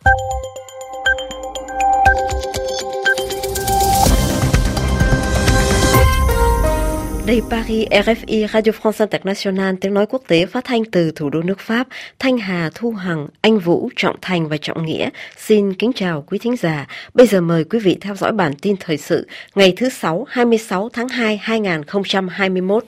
Đây Paris, RFI, Radio France International, tiếng nói quốc tế phát thanh từ thủ đô nước Pháp. Thanh Hà, Thu Hằng, Anh Vũ, Trọng Thành và Trọng Nghĩa xin kính chào quý thính giả. Bây giờ mời quý vị theo dõi bản tin thời sự ngày thứ Sáu, 26 tháng 2, 2021.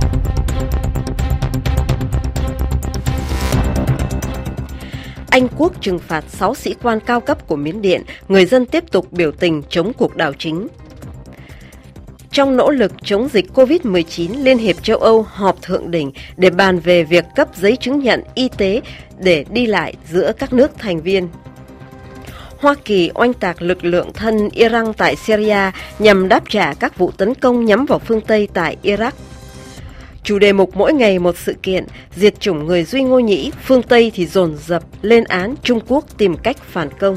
Anh Quốc trừng phạt 6 sĩ quan cao cấp của Miến Điện, người dân tiếp tục biểu tình chống cuộc đảo chính. Trong nỗ lực chống dịch COVID-19, Liên hiệp châu Âu họp thượng đỉnh để bàn về việc cấp giấy chứng nhận y tế để đi lại giữa các nước thành viên. Hoa Kỳ oanh tạc lực lượng thân Iran tại Syria nhằm đáp trả các vụ tấn công nhắm vào phương Tây tại Iraq. Chủ đề mục mỗi ngày một sự kiện, diệt chủng người Duy Ngô Nhĩ, phương Tây thì dồn dập lên án Trung Quốc tìm cách phản công.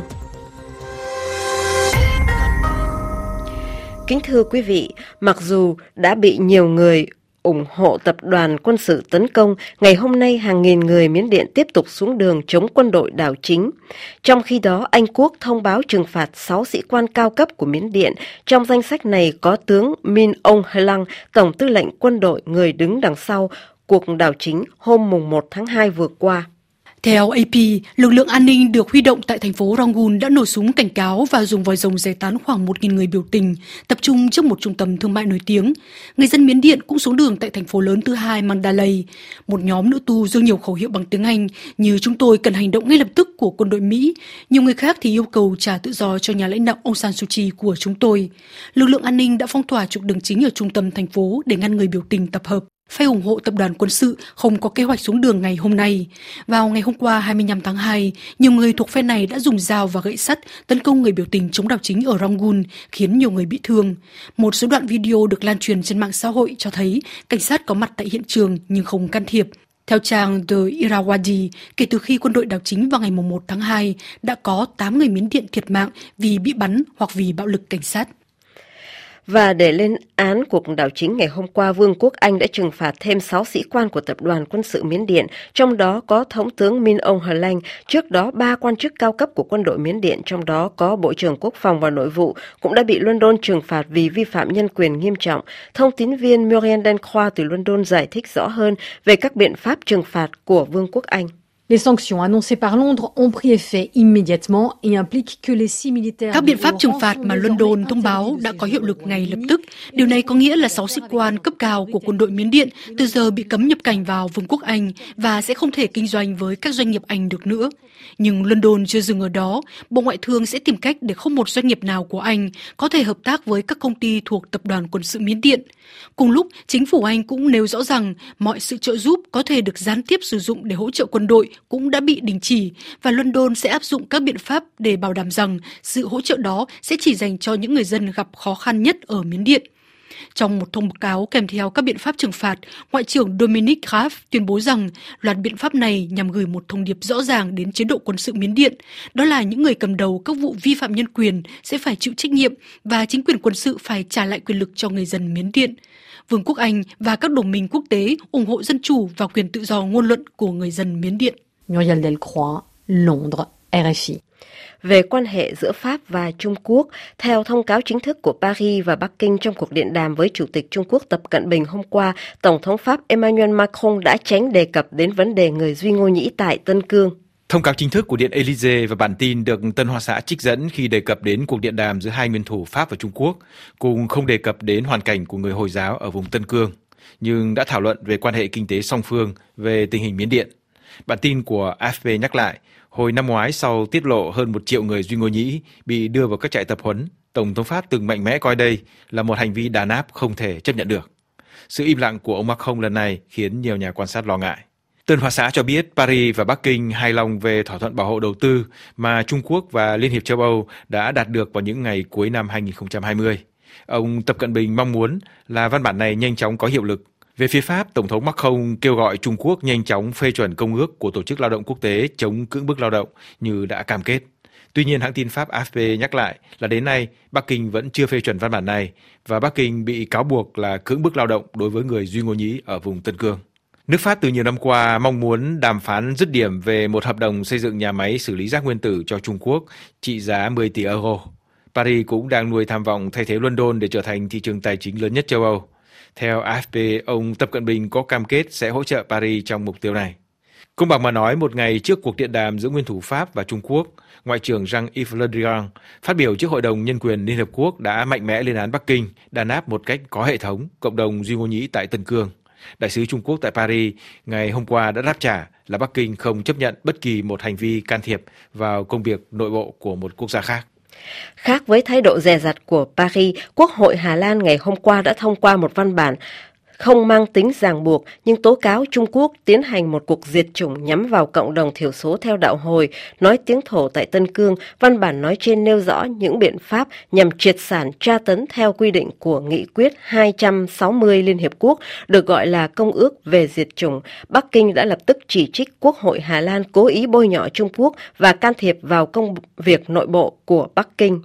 Kính thưa quý vị, mặc dù đã bị nhiều người ủng hộ tập đoàn quân sự tấn công, ngày hôm nay hàng nghìn người Miến Điện tiếp tục xuống đường chống quân đội đảo chính. Trong khi đó, Anh Quốc thông báo trừng phạt 6 sĩ quan cao cấp của Miến Điện. Trong danh sách này có tướng Min Aung Hlaing, Tổng tư lệnh quân đội người đứng đằng sau cuộc đảo chính hôm 1 tháng 2 vừa qua. Theo AP, lực lượng an ninh được huy động tại thành phố Rangoon đã nổ súng cảnh cáo và dùng vòi rồng giải tán khoảng 1.000 người biểu tình, tập trung trước một trung tâm thương mại nổi tiếng. Người dân Miến Điện cũng xuống đường tại thành phố lớn thứ hai Mandalay. Một nhóm nữ tu giương nhiều khẩu hiệu bằng tiếng Anh như "Chúng tôi cần hành động ngay lập tức" của quân đội Mỹ. Nhiều người khác thì yêu cầu trả tự do cho nhà lãnh đạo Aung San Suu Kyi của chúng tôi. Lực lượng an ninh đã phong tỏa trục đường chính ở trung tâm thành phố để ngăn người biểu tình tập hợp. Phe ủng hộ tập đoàn quân sự không có kế hoạch xuống đường ngày hôm nay. Vào ngày hôm qua 25 tháng 2, nhiều người thuộc phe này đã dùng dao và gậy sắt tấn công người biểu tình chống đảo chính ở Rangoon, khiến nhiều người bị thương. Một số đoạn video được lan truyền trên mạng xã hội cho thấy cảnh sát có mặt tại hiện trường nhưng không can thiệp. Theo trang The Irrawaddy, kể từ khi quân đội đảo chính vào ngày 1 tháng 2, đã có 8 người Miến Điện thiệt mạng vì bị bắn hoặc vì bạo lực cảnh sát. Và để lên án cuộc đảo chính ngày hôm qua, Vương quốc Anh đã trừng phạt thêm 6 sĩ quan của tập đoàn quân sự Miến Điện, trong đó có Thống tướng Min Aung Hlaing. Trước đó, 3 quan chức cao cấp của quân đội Miến Điện, trong đó có Bộ trưởng Quốc phòng và Nội vụ, cũng đã bị London trừng phạt vì vi phạm nhân quyền nghiêm trọng. Thông tín viên Muriel Delcroix từ London giải thích rõ hơn về các biện pháp trừng phạt của Vương quốc Anh. Les sanctions annoncées par Londres ont pris effet immédiatement et impliquent que les 6 militaires. Các biện pháp trừng phạt mà London thông báo đã có hiệu lực ngay lập tức. Điều này có nghĩa là 6 sĩ quan cấp cao của quân đội Miến Điện từ giờ bị cấm nhập cảnh vào Vương quốc Anh và sẽ không thể kinh doanh với các doanh nghiệp Anh được nữa. Nhưng London chưa dừng ở đó, Bộ Ngoại thương sẽ tìm cách để không một doanh nghiệp nào của Anh có thể hợp tác với các công ty thuộc tập đoàn quân sự Miến Điện. Cùng lúc, chính phủ Anh cũng nêu rõ rằng mọi sự trợ giúp có thể được gián tiếp sử dụng để hỗ trợ quân đội cũng đã bị đình chỉ và London sẽ áp dụng các biện pháp để bảo đảm rằng sự hỗ trợ đó sẽ chỉ dành cho những người dân gặp khó khăn nhất ở Miến Điện. Trong một thông cáo kèm theo các biện pháp trừng phạt, Ngoại trưởng Dominic Raab tuyên bố rằng loạt biện pháp này nhằm gửi một thông điệp rõ ràng đến chế độ quân sự Miến Điện, đó là những người cầm đầu các vụ vi phạm nhân quyền sẽ phải chịu trách nhiệm và chính quyền quân sự phải trả lại quyền lực cho người dân Miến Điện. Vương quốc Anh và các đồng minh quốc tế ủng hộ dân chủ và quyền tự do ngôn luận của người dân Miến Điện. Muriel Delcroix, Londres, RFI. Về quan hệ giữa Pháp và Trung Quốc, theo thông cáo chính thức của Paris và Bắc Kinh trong cuộc điện đàm với Chủ tịch Trung Quốc Tập Cận Bình hôm qua, Tổng thống Pháp Emmanuel Macron đã tránh đề cập đến vấn đề người Duy Ngô Nhĩ tại Tân Cương. Thông cáo chính thức của Điện Élysée và bản tin được Tân Hoa Xã trích dẫn khi đề cập đến cuộc điện đàm giữa hai nguyên thủ Pháp và Trung Quốc, cùng không đề cập đến hoàn cảnh của người Hồi giáo ở vùng Tân Cương, nhưng đã thảo luận về quan hệ kinh tế song phương, về tình hình Miến Điện. Bản tin của AFP nhắc lại, hồi năm ngoái sau tiết lộ hơn 1 triệu người Duy Ngô Nhĩ bị đưa vào các trại tập huấn, Tổng thống Pháp từng mạnh mẽ coi đây là một hành vi đàn áp không thể chấp nhận được. Sự im lặng của ông Macron lần này khiến nhiều nhà quan sát lo ngại. Tân Hoa Xã cho biết Paris và Bắc Kinh hài lòng về thỏa thuận bảo hộ đầu tư mà Trung Quốc và Liên hiệp châu Âu đã đạt được vào những ngày cuối năm 2020. Ông Tập Cận Bình mong muốn là văn bản này nhanh chóng có hiệu lực. Về phía Pháp, Tổng thống Macron kêu gọi Trung Quốc nhanh chóng phê chuẩn công ước của Tổ chức Lao động Quốc tế chống cưỡng bức lao động như đã cam kết. Tuy nhiên, hãng tin Pháp AFP nhắc lại là đến nay Bắc Kinh vẫn chưa phê chuẩn văn bản này và Bắc Kinh bị cáo buộc là cưỡng bức lao động đối với người Duy Ngô Nhĩ ở vùng Tân Cương. Nước Pháp từ nhiều năm qua mong muốn đàm phán dứt điểm về một hợp đồng xây dựng nhà máy xử lý rác nguyên tử cho Trung Quốc trị giá 10 tỷ euro. Paris cũng đang nuôi tham vọng thay thế London để trở thành thị trường tài chính lớn nhất châu Âu. Theo AFP, ông Tập Cận Bình có cam kết sẽ hỗ trợ Paris trong mục tiêu này. Công bằng mà nói, một ngày trước cuộc điện đàm giữa nguyên thủ Pháp và Trung Quốc, Ngoại trưởng Jean-Yves Le Drian phát biểu trước Hội đồng Nhân quyền Liên Hợp Quốc đã mạnh mẽ lên án Bắc Kinh đàn áp một cách có hệ thống cộng đồng Duy Ngô Nhĩ tại Tân Cương. Đại sứ Trung Quốc tại Paris ngày hôm qua đã đáp trả là Bắc Kinh không chấp nhận bất kỳ một hành vi can thiệp vào công việc nội bộ của một quốc gia khác. Khác với thái độ dè dặt của Paris, Quốc hội Hà Lan ngày hôm qua đã thông qua một văn bản không mang tính ràng buộc nhưng tố cáo Trung Quốc tiến hành một cuộc diệt chủng nhắm vào cộng đồng thiểu số theo đạo Hồi nói tiếng Thổ tại Tân Cương. Văn bản nói trên nêu rõ những biện pháp nhằm triệt sản tra tấn theo quy định của Nghị quyết 260 Liên Hiệp Quốc, được gọi là Công ước về diệt chủng. Bắc Kinh đã lập tức chỉ trích Quốc hội Hà Lan cố ý bôi nhọ Trung Quốc và can thiệp vào công việc nội bộ của Bắc Kinh.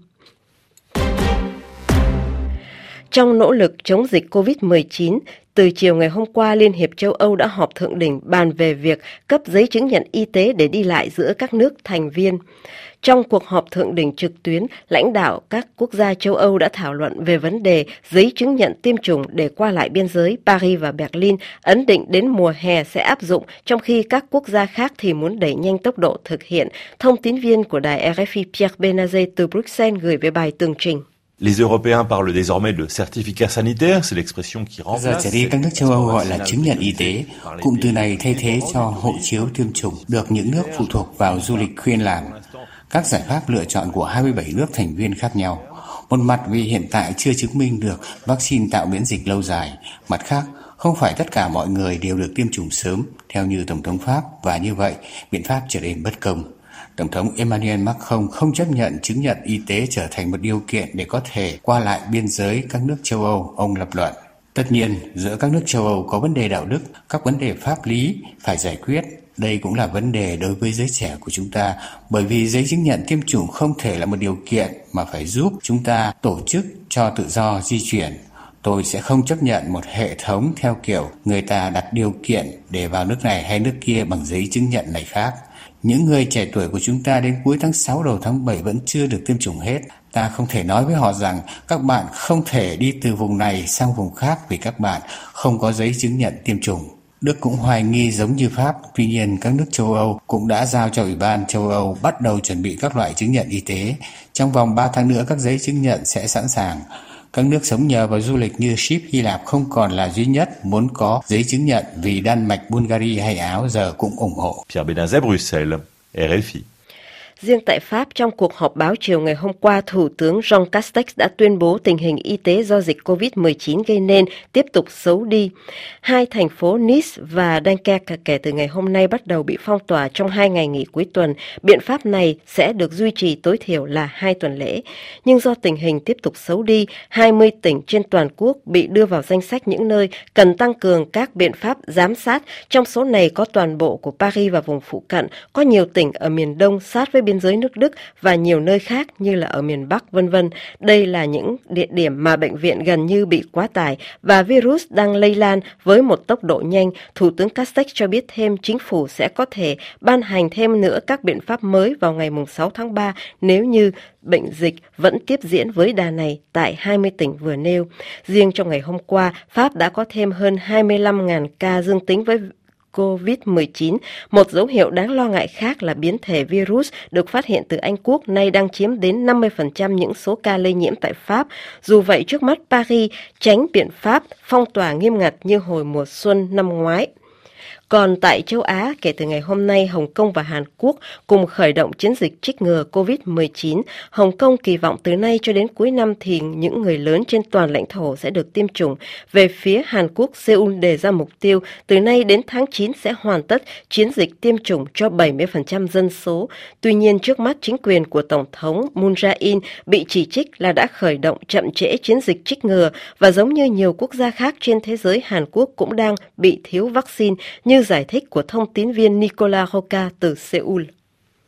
Trong nỗ lực chống dịch COVID-19, từ chiều ngày hôm qua, Liên hiệp châu Âu đã họp thượng đỉnh bàn về việc cấp giấy chứng nhận y tế để đi lại giữa các nước thành viên. Trong cuộc họp thượng đỉnh trực tuyến, lãnh đạo các quốc gia châu Âu đã thảo luận về vấn đề giấy chứng nhận tiêm chủng để qua lại biên giới. Paris và Berlin ấn định đến mùa hè sẽ áp dụng, trong khi các quốc gia khác thì muốn đẩy nhanh tốc độ thực hiện. Thông tín viên của đài RFI Pierre Benazet từ Bruxelles gửi về bài tường trình. Les Européens parlent désormais de certificat sanitaire, c'est l'expression qui remplace. Giờ trở đi các nước châu Âu gọi là chứng nhận y tế. Cụm từ này thay thế cho hộ chiếu tiêm chủng được những nước phụ thuộc vào du lịch khuyên làm. Các giải pháp lựa chọn của 27 nước thành viên khác nhau. Một mặt vì hiện tại chưa chứng minh được vaccine tạo miễn dịch lâu dài. Mặt khác, không phải tất cả mọi người đều được tiêm chủng sớm, theo như Tổng thống Pháp, và như vậy, biện pháp trở nên bất công. Tổng thống Emmanuel Macron không chấp nhận chứng nhận y tế trở thành một điều kiện để có thể qua lại biên giới các nước châu Âu, ông lập luận. Tất nhiên, giữa các nước châu Âu có vấn đề đạo đức, các vấn đề pháp lý phải giải quyết. Đây cũng là vấn đề đối với giới trẻ của chúng ta, bởi vì giấy chứng nhận tiêm chủng không thể là một điều kiện mà phải giúp chúng ta tổ chức cho tự do di chuyển. Tôi sẽ không chấp nhận một hệ thống theo kiểu người ta đặt điều kiện để vào nước này hay nước kia bằng giấy chứng nhận này khác. Những người trẻ tuổi của chúng ta đến cuối tháng 6 đầu tháng 7 vẫn chưa được tiêm chủng hết. Ta không thể nói với họ rằng các bạn không thể đi từ vùng này sang vùng khác vì các bạn không có giấy chứng nhận tiêm chủng. Đức cũng hoài nghi giống như Pháp, tuy nhiên các nước châu Âu cũng đã giao cho Ủy ban châu Âu bắt đầu chuẩn bị các loại chứng nhận y tế. Trong vòng 3 tháng nữa các giấy chứng nhận sẽ sẵn sàng. Các nước sống nhờ vào du lịch như Ship, Hy Lạp không còn là duy nhất muốn có giấy chứng nhận vì Đan Mạch, Bulgaria hay Áo giờ cũng ủng hộ. Pierre Benazet, Bruxelles, RFI. Riêng tại Pháp, trong cuộc họp báo chiều ngày hôm qua, Thủ tướng Jean Castex đã tuyên bố tình hình y tế do dịch COVID-19 gây nên tiếp tục xấu đi. Hai thành phố Nice và Dunkerque kể từ ngày hôm nay bắt đầu bị phong tỏa trong 2 ngày nghỉ cuối tuần. Biện pháp này sẽ được duy trì tối thiểu là 2 tuần lễ. Nhưng do tình hình tiếp tục xấu đi, 20 tỉnh trên toàn quốc bị đưa vào danh sách những nơi cần tăng cường các biện pháp giám sát. Trong số này có toàn bộ của Paris và vùng phụ cận, có nhiều tỉnh ở miền Đông sát với biên giới nước Đức và nhiều nơi khác như là ở miền Bắc, v.v. Đây là những địa điểm mà bệnh viện gần như bị quá tải và virus đang lây lan với một tốc độ nhanh. Thủ tướng Castex cho biết thêm chính phủ sẽ có thể ban hành thêm nữa các biện pháp mới vào ngày 6 tháng 3 nếu như bệnh dịch vẫn tiếp diễn với đà này tại 20 tỉnh vừa nêu. Riêng trong ngày hôm qua, Pháp đã có thêm hơn 25.000 ca dương tính với COVID-19. Một dấu hiệu đáng lo ngại khác là biến thể virus được phát hiện từ Anh Quốc nay đang chiếm đến 50% những số ca lây nhiễm tại Pháp. Dù vậy, trước mắt Paris tránh biện pháp phong tỏa nghiêm ngặt như hồi mùa xuân năm ngoái. Còn tại châu Á, kể từ ngày hôm nay, Hồng Kông và Hàn Quốc cùng khởi động chiến dịch trích ngừa COVID-19. Hồng Kông kỳ vọng từ nay cho đến cuối năm thì những người lớn trên toàn lãnh thổ sẽ được tiêm chủng. Về phía Hàn Quốc, Seoul đề ra mục tiêu từ nay đến tháng 9 sẽ hoàn tất chiến dịch tiêm chủng cho 70% dân số. Tuy nhiên, trước mắt chính quyền của Tổng thống Moon Jae-in bị chỉ trích là đã khởi động chậm trễ chiến dịch trích ngừa và giống như nhiều quốc gia khác trên thế giới, Hàn Quốc cũng đang bị thiếu vaccine như giải thích của thông tín viên Nicolas Roca từ Seoul.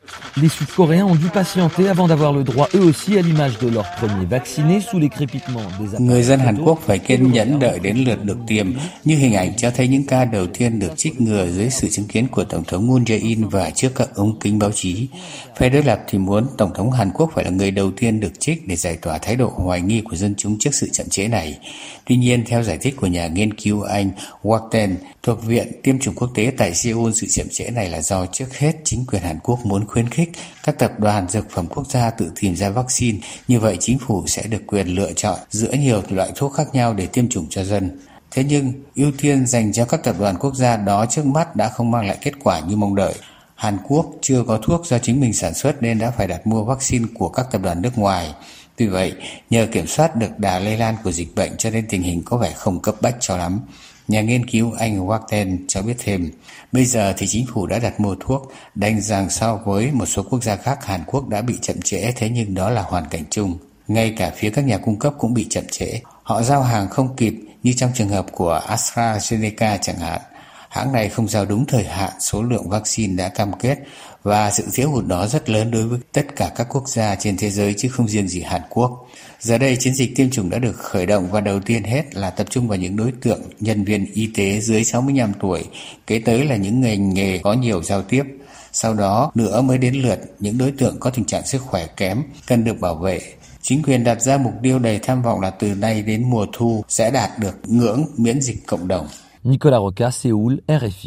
Les Sud-Coréens ont dû patienter avant d'avoir le droit eux aussi à l'image de leur premier vacciné sous les crépitements des appareils. Người dân Hàn Quốc phải kiên nhẫn đợi đến lượt được tiêm, như hình ảnh cho thấy những ca đầu tiên được trích ngừa dưới sự chứng kiến của Tổng thống Moon Jae-in và trước các ống kính báo chí. Phe đối lập thì muốn Tổng thống Hàn Quốc phải là người đầu tiên được trích để giải tỏa thái độ hoài nghi của dân chúng trước sự chậm trễ này. Tuy nhiên, theo giải thích của nhà nghiên cứu Anh Wharton thuộc Viện Tiêm chủng Quốc tế tại Seoul, sự chậm trễ này là do trước hết chính quyền Hàn Quốc muốn khuyến khích các tập đoàn dược phẩm quốc gia tự tìm ra vaccine, như vậy chính phủ sẽ được quyền lựa chọn giữa nhiều loại thuốc khác nhau để tiêm chủng cho dân. Thế nhưng, ưu tiên dành cho các tập đoàn quốc gia đó trước mắt đã không mang lại kết quả như mong đợi. Hàn Quốc chưa có thuốc do chính mình sản xuất nên đã phải đặt mua vaccine của các tập đoàn nước ngoài. Tuy vậy, nhờ kiểm soát được đà lây lan của dịch bệnh cho nên tình hình có vẻ không cấp bách cho lắm. Nhà nghiên cứu Anh Wharton cho biết thêm, bây giờ thì chính phủ đã đặt mua thuốc, đành rằng so với một số quốc gia khác Hàn Quốc đã bị chậm trễ, thế nhưng đó là hoàn cảnh chung. Ngay cả phía các nhà cung cấp cũng bị chậm trễ. Họ giao hàng không kịp như trong trường hợp của AstraZeneca chẳng hạn. Hãng này không giao đúng thời hạn số lượng vaccine đã cam kết và sự thiếu hụt đó rất lớn đối với tất cả các quốc gia trên thế giới chứ không riêng gì Hàn Quốc. Giờ đây chiến dịch tiêm chủng đã được khởi động và đầu tiên hết là tập trung vào những đối tượng nhân viên y tế dưới 65 tuổi, kế tới là những ngành nghề có nhiều giao tiếp. Sau đó nữa mới đến lượt những đối tượng có tình trạng sức khỏe kém, cần được bảo vệ. Chính quyền đặt ra mục tiêu đầy tham vọng là từ nay đến mùa thu sẽ đạt được ngưỡng miễn dịch cộng đồng. Nicolas Roca, Seoul, RFI.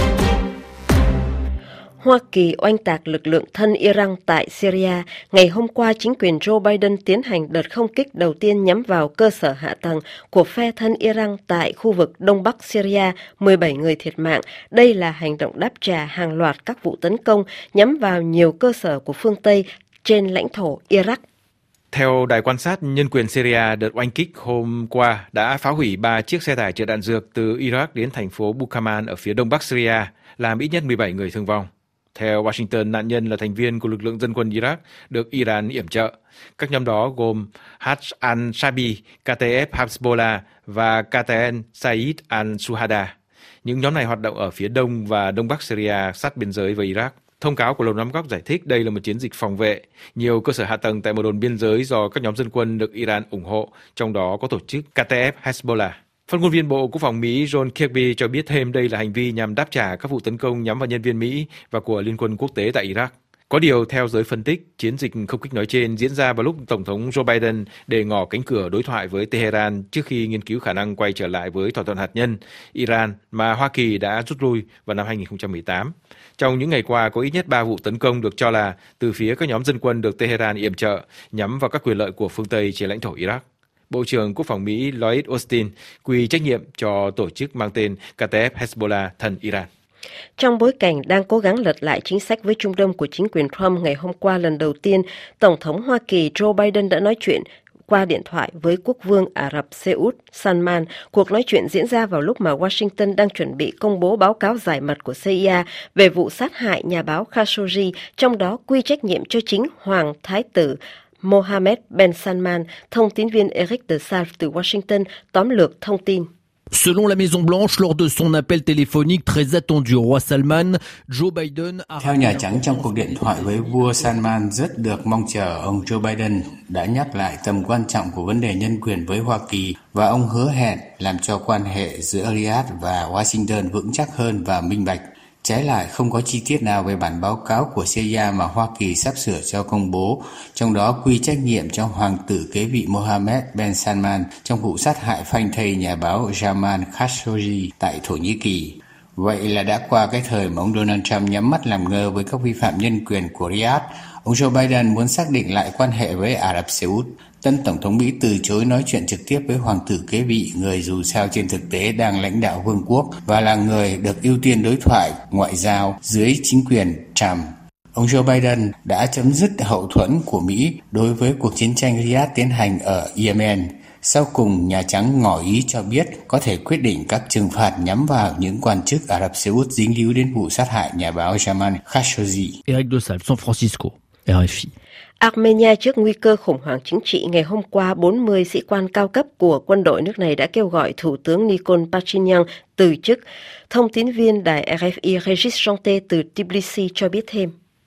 Hoa Kỳ oanh tạc lực lượng thân Iran tại Syria. Ngày hôm qua, chính quyền Joe Biden tiến hành đợt không kích đầu tiên nhắm vào cơ sở hạ tầng của phe thân Iran tại khu vực Đông Bắc Syria, 17 người thiệt mạng. Đây là hành động đáp trả hàng loạt các vụ tấn công nhắm vào nhiều cơ sở của phương Tây trên lãnh thổ Iraq. Theo đài quan sát nhân quyền Syria, đợt oanh kích hôm qua đã phá hủy 3 chiếc xe tải chở đạn dược từ Iraq đến thành phố Bukaman ở phía đông bắc Syria, làm ít nhất 17 người thương vong. Theo Washington, nạn nhân là thành viên của lực lượng dân quân Iraq được Iran yểm trợ. Các nhóm đó gồm Hajj al-Shabi, KTF Hezbollah và KTN Said al-Suhada. Những nhóm này hoạt động ở phía đông và đông bắc Syria sát biên giới với Iraq. Thông cáo của Lầu Năm Góc giải thích đây là một chiến dịch phòng vệ. Nhiều cơ sở hạ tầng tại một đồn biên giới do các nhóm dân quân được Iran ủng hộ, trong đó có tổ chức KTF Hezbollah. Phát ngôn viên Bộ Quốc phòng Mỹ John Kirby cho biết thêm đây là hành vi nhằm đáp trả các vụ tấn công nhắm vào nhân viên Mỹ và của Liên quân quốc tế tại Iraq. Có điều, theo giới phân tích, chiến dịch không kích nói trên diễn ra vào lúc Tổng thống Joe Biden để ngỏ cánh cửa đối thoại với Tehran trước khi nghiên cứu khả năng quay trở lại với thỏa thuận hạt nhân Iran mà Hoa Kỳ đã rút lui vào năm 2018. Trong những ngày qua, có ít nhất 3 vụ tấn công được cho là từ phía các nhóm dân quân được Tehran yểm trợ nhắm vào các quyền lợi của phương Tây trên lãnh thổ Iraq. Bộ trưởng Quốc phòng Mỹ Lloyd Austin quy trách nhiệm cho tổ chức mang tên KTF Hezbollah thân Iran. Trong bối cảnh đang cố gắng lật lại chính sách với Trung Đông của chính quyền Trump, ngày hôm qua lần đầu tiên, Tổng thống Hoa Kỳ Joe Biden đã nói chuyện qua điện thoại với quốc vương Ả Rập Xê Út Salman. Cuộc nói chuyện diễn ra vào lúc mà Washington đang chuẩn bị công bố báo cáo giải mật của CIA về vụ sát hại nhà báo Khashoggi, trong đó quy trách nhiệm cho chính Hoàng Thái tử Mohammed bin Salman. Thông tín viên Eric de Salve từ Washington tóm lược thông tin. Selon la Maison-Blanche, lors de son appel téléphonique très attendu au roi Salman, Joe Biden a... Theo Nhà Trắng, trong cuộc điện thoại với vua Salman rất được mong chờ, ông Joe Biden đã nhắc lại tầm quan trọng của vấn đề nhân quyền với Hoa Kỳ và ông hứa hẹn làm cho quan hệ giữa Riyadh và Washington vững chắc hơn và minh bạch. Trái lại, không có chi tiết nào về bản báo cáo của CIA mà Hoa Kỳ sắp sửa cho công bố, trong đó quy trách nhiệm cho hoàng tử kế vị Mohammed bin Salman trong vụ sát hại phanh thây nhà báo Jamal Khashoggi tại Thổ Nhĩ Kỳ. Vậy là đã qua cái thời mà ông Donald Trump nhắm mắt làm ngơ với các vi phạm nhân quyền của Riyadh. Ông Joe Biden muốn xác định lại quan hệ với Ả Rập Xê Út. Tân Tổng thống Mỹ từ chối nói chuyện trực tiếp với hoàng tử kế vị, người dù sao trên thực tế đang lãnh đạo vương quốc và là người được ưu tiên đối thoại ngoại giao dưới chính quyền Trump. Ông Joe Biden đã chấm dứt hậu thuẫn của Mỹ đối với cuộc chiến tranh Riyadh tiến hành ở Yemen. Sau cùng, Nhà Trắng ngỏ ý cho biết có thể quyết định các trừng phạt nhắm vào những quan chức Ả Rập Xê Út dính líu đến vụ sát hại nhà báo Jamal Khashoggi. Eric de Salve, San Francisco, RFI. Armenia trước nguy cơ khủng hoảng chính trị, ngày hôm qua 40 sĩ quan cao cấp của quân đội nước này đã kêu gọi Thủ tướng Nikol Pashinyan từ chức. Thông tín viên đài RFI Regis Jonte từ Tbilisi cho biết thêm.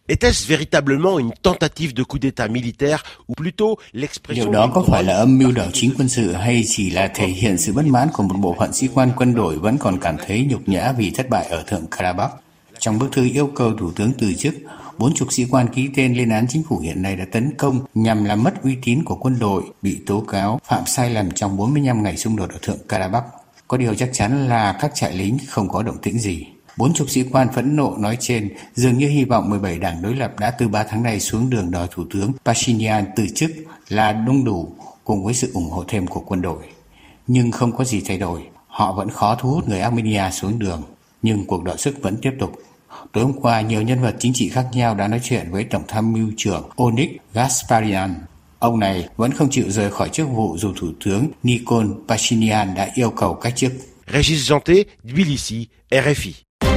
Était-ce véritablement une tentative de coup d'État militaire ou plutôt l'expression... Điều đó có phải là âm mưu đảo chính quân sự hay chỉ là thể hiện sự bất mãn của một bộ phận sĩ quan quân đội vẫn còn cảm thấy nhục nhã vì thất bại ở Thượng Karabakh? Trong bức thư yêu cầu Thủ tướng từ chức, 40 sĩ quan ký tên lên án chính phủ hiện nay đã tấn công nhằm làm mất uy tín của quân đội bị tố cáo phạm sai lầm trong 45 ngày xung đột ở Thượng Karabakh. Có điều chắc chắn là các trại lính không có động tĩnh gì. 40 sĩ quan phẫn nộ nói trên dường như hy vọng 17 đảng đối lập đã từ 3 tháng nay xuống đường đòi Thủ tướng Pashinyan từ chức là đông đủ cùng với sự ủng hộ thêm của quân đội. Nhưng không có gì thay đổi, họ vẫn khó thu hút người Armenia xuống đường, nhưng cuộc đọ sức vẫn tiếp tục. Tối hôm qua, nhiều nhân vật chính trị khác nhau đã nói chuyện với Tổng tham mưu trưởng Onik Gasparian. Ông này vẫn không chịu rời khỏi chức vụ dù Thủ tướng Nikol Pashinyan đã yêu cầu cách chức. Régis Janté, Tbilissi, RFI.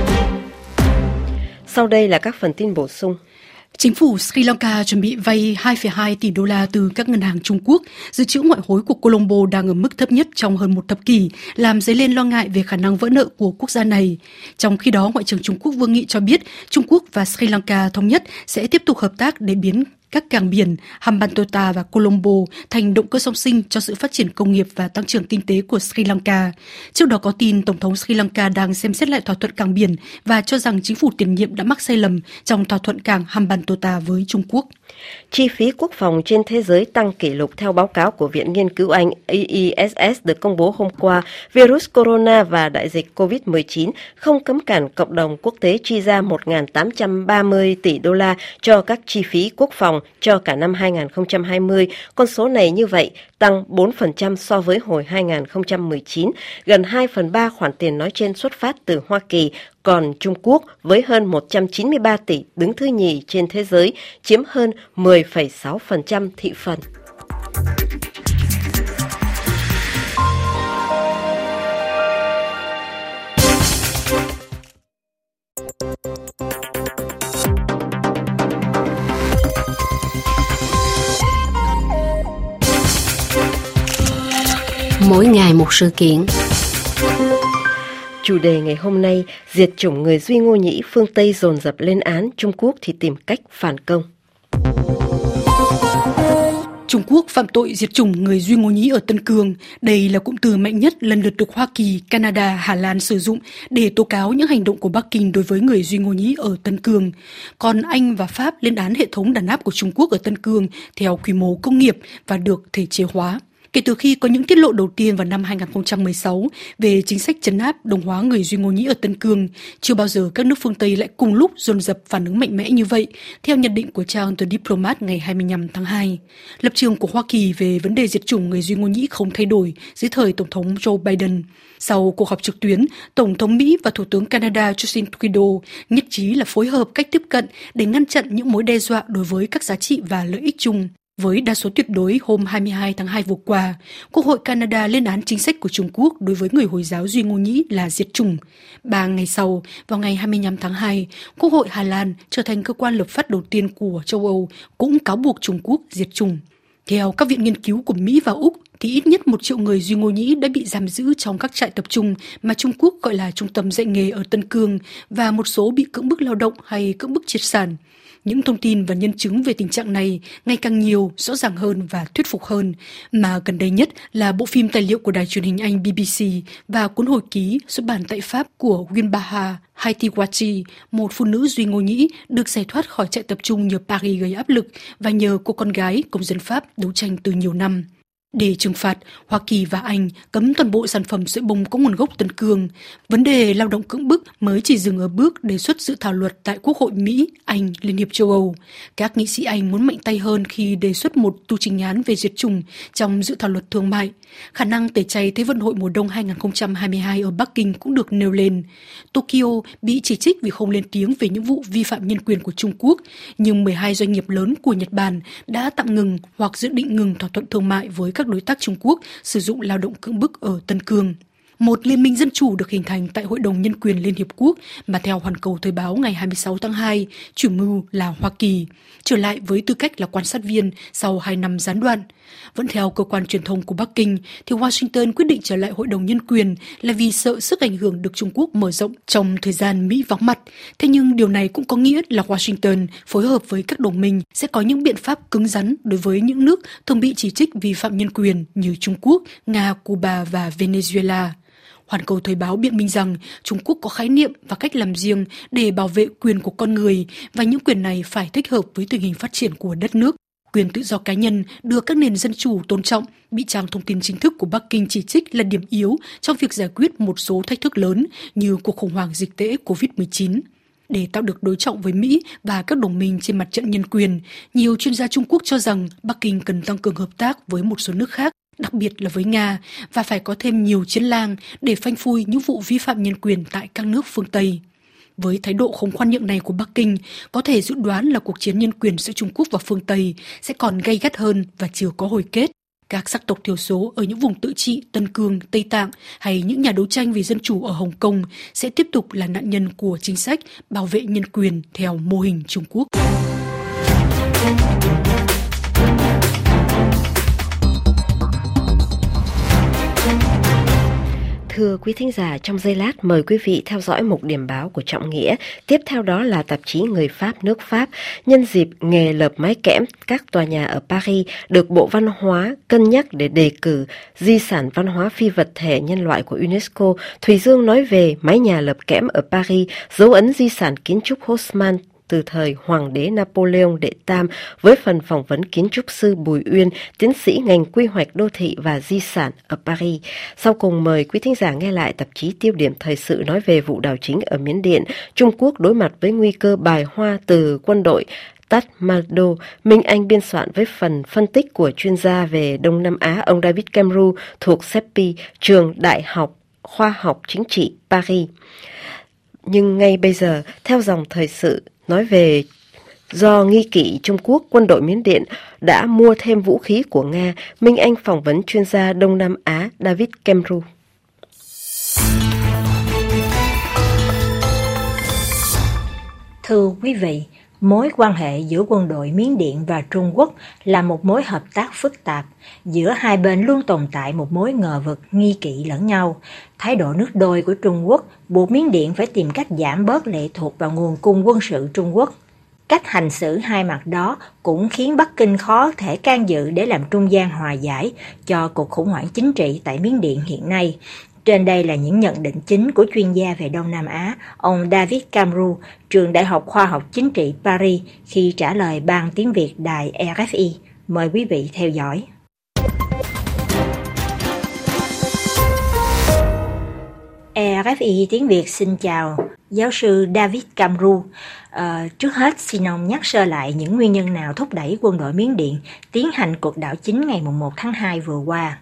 Sau đây là các phần tin bổ sung. Chính phủ Sri Lanka chuẩn bị vay 2,2 tỷ đô la từ các ngân hàng Trung Quốc. Dự trữ ngoại hối của Colombo đang ở mức thấp nhất trong hơn một thập kỷ, làm dấy lên lo ngại về khả năng vỡ nợ của quốc gia này. Trong khi đó, Ngoại trưởng Trung Quốc Vương Nghị cho biết Trung Quốc và Sri Lanka thống nhất sẽ tiếp tục hợp tác để biến các cảng biển Hambantota và Colombo thành động cơ song sinh cho sự phát triển công nghiệp và tăng trưởng kinh tế của Sri Lanka. Trước đó có tin Tổng thống Sri Lanka đang xem xét lại thỏa thuận cảng biển và cho rằng chính phủ tiền nhiệm đã mắc sai lầm trong thỏa thuận cảng Hambantota với Trung Quốc. Chi phí quốc phòng trên thế giới tăng kỷ lục theo báo cáo của Viện Nghiên cứu Anh EESS được công bố hôm qua. Virus corona và đại dịch COVID-19 không cấm cản cộng đồng quốc tế chi ra 1.830 tỷ đô la cho các chi phí quốc phòng cho cả năm 2020. Con số này như vậy tăng 4% so với hồi 2019. Gần 2/3 khoản tiền nói trên xuất phát từ Hoa Kỳ, còn Trung Quốc với hơn 193 tỷ đứng thứ nhì trên thế giới, chiếm hơn 10,6% thị phần. Mỗi ngày một sự kiện. Chủ đề ngày hôm nay, diệt chủng người Duy Ngô Nhĩ, phương Tây dồn dập lên án, Trung Quốc thì tìm cách phản công. Trung Quốc phạm tội diệt chủng người Duy Ngô Nhĩ ở Tân Cương. Đây là cụm từ mạnh nhất lần lượt được Hoa Kỳ, Canada, Hà Lan sử dụng để tố cáo những hành động của Bắc Kinh đối với người Duy Ngô Nhĩ ở Tân Cương. Còn Anh và Pháp lên án hệ thống đàn áp của Trung Quốc ở Tân Cương theo quy mô công nghiệp và được thể chế hóa. Kể từ khi có những tiết lộ đầu tiên vào năm 2016 về chính sách trấn áp đồng hóa người Duy Ngô Nhĩ ở Tân Cương, chưa bao giờ các nước phương Tây lại cùng lúc dồn dập phản ứng mạnh mẽ như vậy, theo nhận định của trang The Diplomat ngày 25 tháng 2. Lập trường của Hoa Kỳ về vấn đề diệt chủng người Duy Ngô Nhĩ không thay đổi dưới thời Tổng thống Joe Biden. Sau cuộc họp trực tuyến, Tổng thống Mỹ và Thủ tướng Canada Justin Trudeau nhất trí là phối hợp cách tiếp cận để ngăn chặn những mối đe dọa đối với các giá trị và lợi ích chung. Với đa số tuyệt đối hôm 22 tháng 2 vừa qua, Quốc hội Canada lên án chính sách của Trung Quốc đối với người Hồi giáo Duy Ngô Nhĩ là diệt chủng. 3 ngày sau, vào ngày 25 tháng 2, Quốc hội Hà Lan trở thành cơ quan lập pháp đầu tiên của châu Âu cũng cáo buộc Trung Quốc diệt chủng. Theo các viện nghiên cứu của Mỹ và Úc, thì ít nhất 1 triệu người Duy Ngô Nhĩ đã bị giam giữ trong các trại tập trung mà Trung Quốc gọi là trung tâm dạy nghề ở Tân Cương, và một số bị cưỡng bức lao động hay cưỡng bức triệt sản. Những thông tin và nhân chứng về tình trạng này ngày càng nhiều, rõ ràng hơn và thuyết phục hơn, mà gần đây nhất là bộ phim tài liệu của đài truyền hình Anh BBC và cuốn hồi ký xuất bản tại Pháp của Winbaha Haitiwachi, một phụ nữ Duy Ngô Nhĩ được giải thoát khỏi trại tập trung nhờ Paris gây áp lực và nhờ cô con gái công dân Pháp đấu tranh từ nhiều năm. Để trừng phạt, Hoa Kỳ và Anh cấm toàn bộ sản phẩm sợi bông có nguồn gốc Tân Cương. Vấn đề lao động cưỡng bức mới chỉ dừng ở bước đề xuất dự thảo luật tại Quốc hội Mỹ, Anh, Liên hiệp châu Âu. Các nghị sĩ Anh muốn mạnh tay hơn khi đề xuất một tu trình án về diệt chủng trong dự thảo luật thương mại. Khả năng tẩy chay Thế vận hội mùa đông 2022 ở Bắc Kinh cũng được nêu lên. Tokyo bị chỉ trích vì không lên tiếng về những vụ vi phạm nhân quyền của Trung Quốc, nhưng 12 doanh nghiệp lớn của Nhật Bản đã tạm ngừng hoặc dự định ngừng thỏa thuận thương mại với các đối tác Trung Quốc sử dụng lao động cưỡng bức ở Tân Cương. một liên minh dân chủ được hình thành tại Hội đồng Nhân quyền Liên Hiệp Quốc mà theo Hoàn Cầu Thời báo ngày 26 tháng 2, chủ mưu là Hoa Kỳ, trở lại với tư cách là quan sát viên sau 2 năm gián đoạn. Vẫn theo cơ quan truyền thông của Bắc Kinh, thì Washington quyết định trở lại Hội đồng Nhân quyền là vì sợ sức ảnh hưởng được Trung Quốc mở rộng trong thời gian Mỹ vắng mặt. Thế nhưng điều này cũng có nghĩa là Washington phối hợp với các đồng minh sẽ có những biện pháp cứng rắn đối với những nước thường bị chỉ trích vi phạm nhân quyền như Trung Quốc, Nga, Cuba và Venezuela. Hoàn Cầu Thời báo biện minh rằng Trung Quốc có khái niệm và cách làm riêng để bảo vệ quyền của con người và những quyền này phải thích hợp với tình hình phát triển của đất nước. Quyền tự do cá nhân được các nền dân chủ tôn trọng, bị trang thông tin chính thức của Bắc Kinh chỉ trích là điểm yếu trong việc giải quyết một số thách thức lớn như cuộc khủng hoảng dịch tễ COVID-19. Để tạo được đối trọng với Mỹ và các đồng minh trên mặt trận nhân quyền, nhiều chuyên gia Trung Quốc cho rằng Bắc Kinh cần tăng cường hợp tác với một số nước khác, đặc biệt là với Nga, và phải có thêm nhiều chiến lang để phanh phui những vụ vi phạm nhân quyền tại các nước phương Tây. Với thái độ không khoan nhượng này của Bắc Kinh, có thể dự đoán là cuộc chiến nhân quyền giữa Trung Quốc và phương Tây sẽ còn gay gắt hơn và chưa có hồi kết. Các sắc tộc thiểu số ở những vùng tự trị Tân Cương, Tây Tạng hay những nhà đấu tranh vì dân chủ ở Hồng Kông sẽ tiếp tục là nạn nhân của chính sách bảo vệ nhân quyền theo mô hình Trung Quốc. Thưa quý thính giả, trong giây lát mời quý vị theo dõi mục điểm báo của Trọng Nghĩa. Tiếp theo đó là tạp chí Người Pháp nước Pháp. Nhân dịp nghề lợp mái kẽm các tòa nhà ở Paris được Bộ Văn hóa cân nhắc để đề cử di sản văn hóa phi vật thể nhân loại của UNESCO, Thùy Dương nói về mái nhà lợp kẽm ở Paris, dấu ấn di sản kiến trúc Haussmann từ thời Hoàng đế Napoleon đệ Tam, với phần phỏng vấn kiến trúc sư Bùi Uyên, tiến sĩ ngành quy hoạch đô thị và di sản ở Paris. Sau cùng mời quý thính giả nghe lại tạp chí Tiêu điểm thời sự nói về vụ đảo chính ở Miến Điện. Trung Quốc đối mặt với nguy cơ bài hoa từ quân đội Tatmadaw. Minh Anh biên soạn với phần phân tích của chuyên gia về Đông Nam Á ông David Cameron thuộc CEPI, trường Đại học Khoa học Chính trị Paris. Nhưng ngay bây giờ, theo dòng thời sự nói về do nghi kỵ Trung Quốc, quân đội Miến Điện đã mua thêm vũ khí của Nga, Minh Anh phỏng vấn chuyên gia Đông Nam Á David Cameron. Thưa quý vị, mối quan hệ giữa quân đội Miến Điện và Trung Quốc là một mối hợp tác phức tạp. Giữa hai bên luôn tồn tại một mối ngờ vực, nghi kỵ lẫn nhau. Thái độ nước đôi của Trung Quốc buộc Miến Điện phải tìm cách giảm bớt lệ thuộc vào nguồn cung quân sự Trung Quốc. Cách hành xử hai mặt đó cũng khiến Bắc Kinh khó thể can dự để làm trung gian hòa giải cho cuộc khủng hoảng chính trị tại Miến Điện hiện nay. Trên đây là những nhận định chính của chuyên gia về Đông Nam Á, ông David Cameron, trường Đại học Khoa học Chính trị Paris, khi trả lời Ban Tiếng Việt đài RFI. Mời quý vị theo dõi. RFI Tiếng Việt xin chào giáo sư David Cameron. Trước hết xin ông nhắc sơ lại những nguyên nhân nào thúc đẩy quân đội Miến Điện tiến hành cuộc đảo chính ngày 1 tháng 2 vừa qua.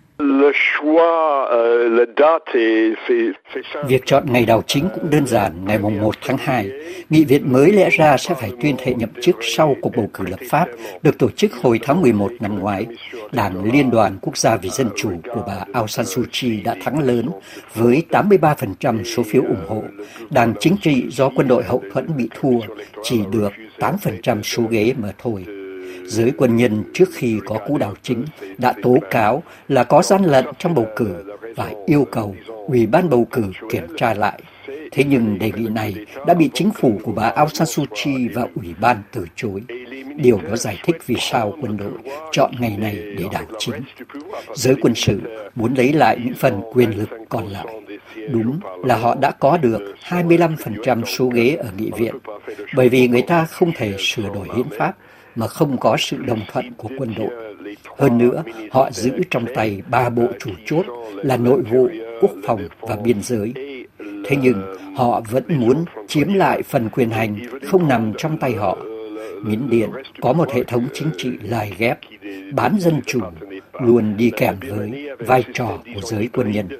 Việc chọn ngày đảo chính cũng đơn giản, ngày 1 tháng 2. Nghị viện mới lẽ ra sẽ phải tuyên thệ nhậm chức sau cuộc bầu cử lập pháp được tổ chức hồi tháng 11 năm ngoái. Đảng Liên đoàn Quốc gia vì Dân chủ của bà Aung San Suu Kyi đã thắng lớn với 83% số phiếu ủng hộ. Đảng chính trị do quân đội hậu thuẫn bị thua, chỉ được 8% số ghế mà thôi. Giới quân nhân trước khi có cú đảo chính đã tố cáo là có gian lận trong bầu cử và yêu cầu Ủy ban bầu cử kiểm tra lại. Thế nhưng đề nghị này đã bị chính phủ của bà Aung San Suu Kyi và Ủy ban từ chối. Điều đó giải thích vì sao quân đội chọn ngày này để đảo chính. Giới quân sự muốn lấy lại những phần quyền lực còn lại. Đúng là họ đã có được 25% số ghế ở nghị viện, bởi vì người ta không thể sửa đổi hiến pháp mà không có sự đồng thuận của quân đội. Hơn nữa, họ giữ trong tay 3 bộ chủ chốt là nội vụ, quốc phòng và biên giới. Thế nhưng, họ vẫn muốn chiếm lại phần quyền hành không nằm trong tay họ. Miến Điện có một hệ thống chính trị lài ghép, bán dân chủ, luôn đi kèm với vai trò của giới quân nhân.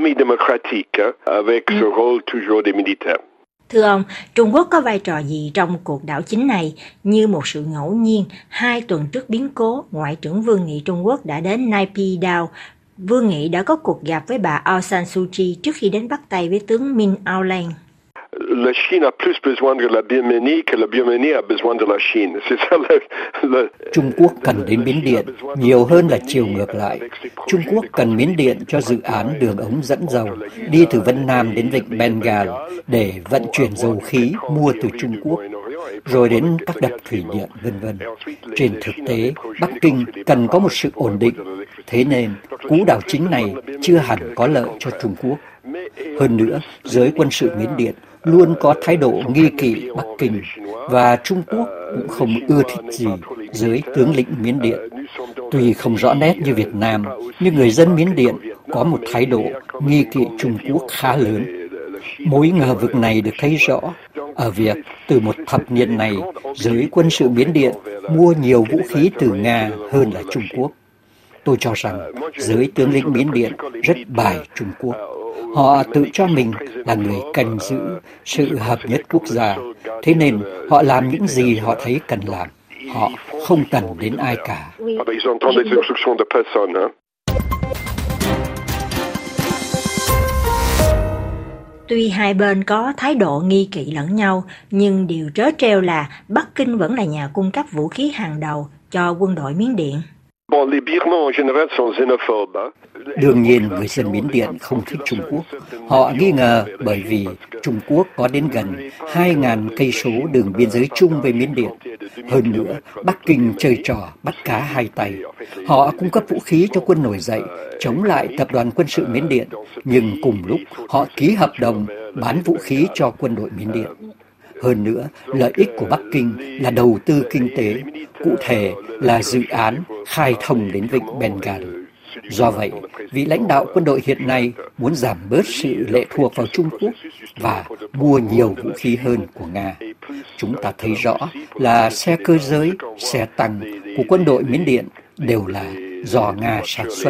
Thưa ông, Trung Quốc có vai trò gì trong cuộc đảo chính này? Như một sự ngẫu nhiên, 2 tuần trước biến cố, Ngoại trưởng Vương nghị Trung Quốc đã đến Naypyidaw, Vương Nghị đã có cuộc gặp với bà Aung San Suu Kyi trước khi đến bắt tay với tướng Min Aung Hlaing. La Chine a plus besoin de la Birmanie que la Birmanie a besoin de la Chine. C'est ça Trung Quốc cần đến Miến Điện nhiều hơn là chiều ngược lại. Trung Quốc cần Miến Điện cho dự án đường ống dẫn dầu đi từ Vân Nam đến vịnh Bengal để vận chuyển dầu khí mua từ Trung Quốc, rồi đến các đập thủy điện, v.v. Trên thực tế, Bắc Kinh cần có một sự ổn định, thế nên cú đảo chính này chưa hẳn có lợi cho Trung Quốc. Hơn nữa, giới quân sự Miến Điện luôn có thái độ nghi kỵ Bắc Kinh, và Trung Quốc cũng không ưa thích gì giới tướng lĩnh Miến Điện. Tuy không rõ nét như Việt Nam, nhưng người dân Miến Điện có một thái độ nghi kỵ Trung Quốc khá lớn. Mối ngờ vực này được thấy rõ ở việc từ một thập niên này, giới quân sự Miến Điện mua nhiều vũ khí từ Nga hơn là Trung Quốc. Tôi cho rằng giới tướng lĩnh Miến Điện rất bài Trung Quốc. Họ tự cho mình là người canh giữ sự hợp nhất quốc gia, thế nên họ làm những gì họ thấy cần làm. Họ không cần đến ai cả. Tuy hai bên có thái độ nghi kỵ lẫn nhau, nhưng điều trớ trêu là Bắc Kinh vẫn là nhà cung cấp vũ khí hàng đầu cho quân đội Miến Điện. Đương nhiên, người dân Miến Điện không thích Trung Quốc. Họ nghi ngờ bởi vì Trung Quốc có đến gần 2.000 cây số đường biên giới chung với Miến Điện. Hơn nữa, Bắc Kinh chơi trò bắt cá hai tay. Họ cung cấp vũ khí cho quân nổi dậy, chống lại tập đoàn quân sự Miến Điện, nhưng cùng lúc họ ký hợp đồng bán vũ khí cho quân đội Miến Điện. Hơn nữa, lợi ích của Bắc Kinh là đầu tư kinh tế, cụ thể là dự án khai thông đến vịnh Bengal. Do vậy, vị lãnh đạo quân đội hiện nay muốn giảm bớt sự lệ thuộc vào Trung Quốc và mua nhiều vũ khí hơn của Nga. Chúng ta thấy rõ là xe cơ giới, xe tăng của quân đội Miến Điện đều là do Nga sản xuất.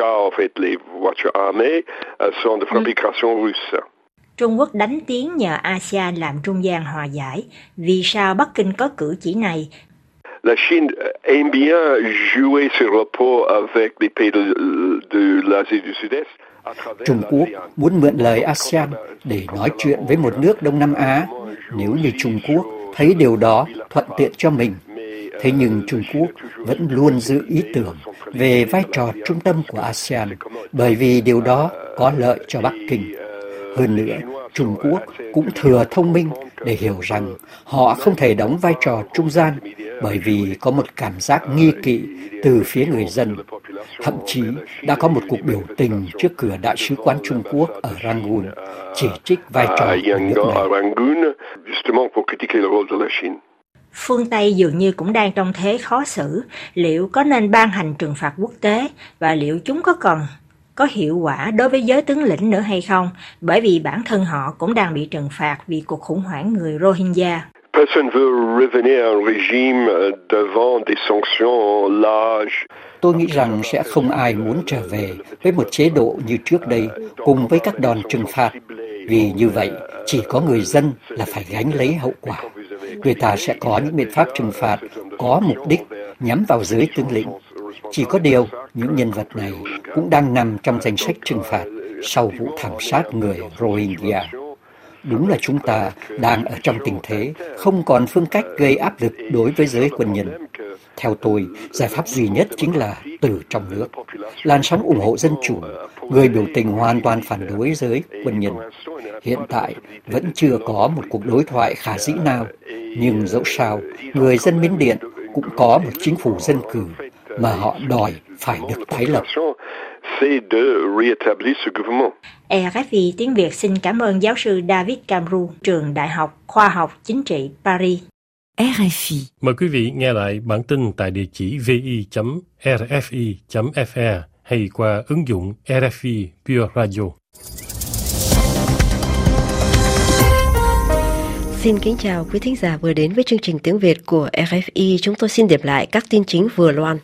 Trung Quốc đánh tiếng nhờ ASEAN làm trung gian hòa giải. Vì sao Bắc Kinh có cử chỉ này? La Chine aime bien jouer ce rapport avec les pays de l'Asie du Sud-Est. Trung Quốc muốn mượn lời ASEAN để nói chuyện với một nước Đông Nam Á nếu như Trung Quốc thấy điều đó thuận tiện cho mình. Thế nhưng Trung Quốc vẫn luôn giữ ý tưởng về vai trò trung tâm của ASEAN bởi vì điều đó có lợi cho Bắc Kinh. Hơn nữa, Trung Quốc cũng thừa thông minh để hiểu rằng họ không thể đóng vai trò trung gian bởi vì có một cảm giác nghi kỵ từ phía người dân. Thậm chí đã có một cuộc biểu tình trước cửa Đại sứ quán Trung Quốc ở Rangoon chỉ trích vai trò của nước này. Phương Tây dường như cũng đang trong thế khó xử. Liệu có nên ban hành trừng phạt quốc tế và liệu chúng có hiệu quả đối với giới tướng lĩnh nữa hay không? Bởi vì bản thân họ cũng đang bị trừng phạt vì cuộc khủng hoảng người Rohingya. Tôi nghĩ rằng sẽ không ai muốn trở về với một chế độ như trước đây cùng với các đòn trừng phạt. Vì như vậy, chỉ có người dân là phải gánh lấy hậu quả. Người ta sẽ có những biện pháp trừng phạt có mục đích nhắm vào giới tướng lĩnh. Chỉ có điều, những nhân vật này cũng đang nằm trong danh sách trừng phạt sau vụ thảm sát người Rohingya. Đúng là chúng ta đang ở trong tình thế không còn phương cách gây áp lực đối với giới quân nhân. Theo tôi, giải pháp duy nhất chính là từ trong nước. Làn sóng ủng hộ dân chủ, người biểu tình hoàn toàn phản đối giới quân nhân. Hiện tại vẫn chưa có một cuộc đối thoại khả dĩ nào, nhưng dẫu sao, người dân Miến Điện cũng có một chính phủ dân cử mà họ đòi phải được tái lập. RFI tiếng Việt xin cảm ơn giáo sư David Camru, trường Đại học Khoa học Chính trị Paris. RFI. Mời quý vị nghe lại bản tin tại địa chỉ vi.rfi.fr hay qua ứng dụng RFI Pure Radio. Xin kính chào quý thính giả vừa đến với chương trình tiếng Việt của RFI. Chúng tôi xin điểm lại các tin chính vừa loan.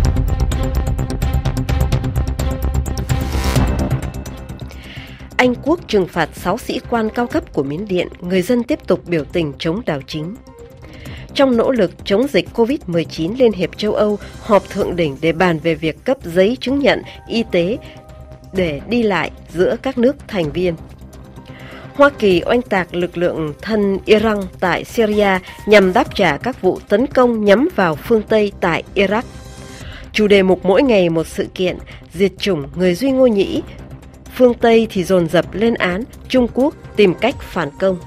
Anh Quốc trừng phạt 6 sĩ quan cao cấp của Miến Điện, người dân tiếp tục biểu tình chống đảo chính. Trong nỗ lực chống dịch COVID-19, Liên hiệp châu Âu họp thượng đỉnh để bàn về việc cấp giấy chứng nhận y tế để đi lại giữa các nước thành viên. Hoa Kỳ oanh tạc lực lượng thân Iran tại Syria nhằm đáp trả các vụ tấn công nhắm vào phương Tây tại Iraq. Chủ đề mục mỗi ngày một sự kiện, diệt chủng người Duy Ngô Nhĩ. Phương Tây thì dồn dập lên án, Trung Quốc tìm cách phản công.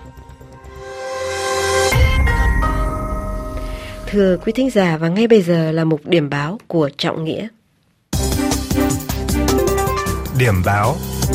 Thưa quý thính giả, và ngay bây giờ là mục điểm báo của Trọng Nghĩa. Điểm báo.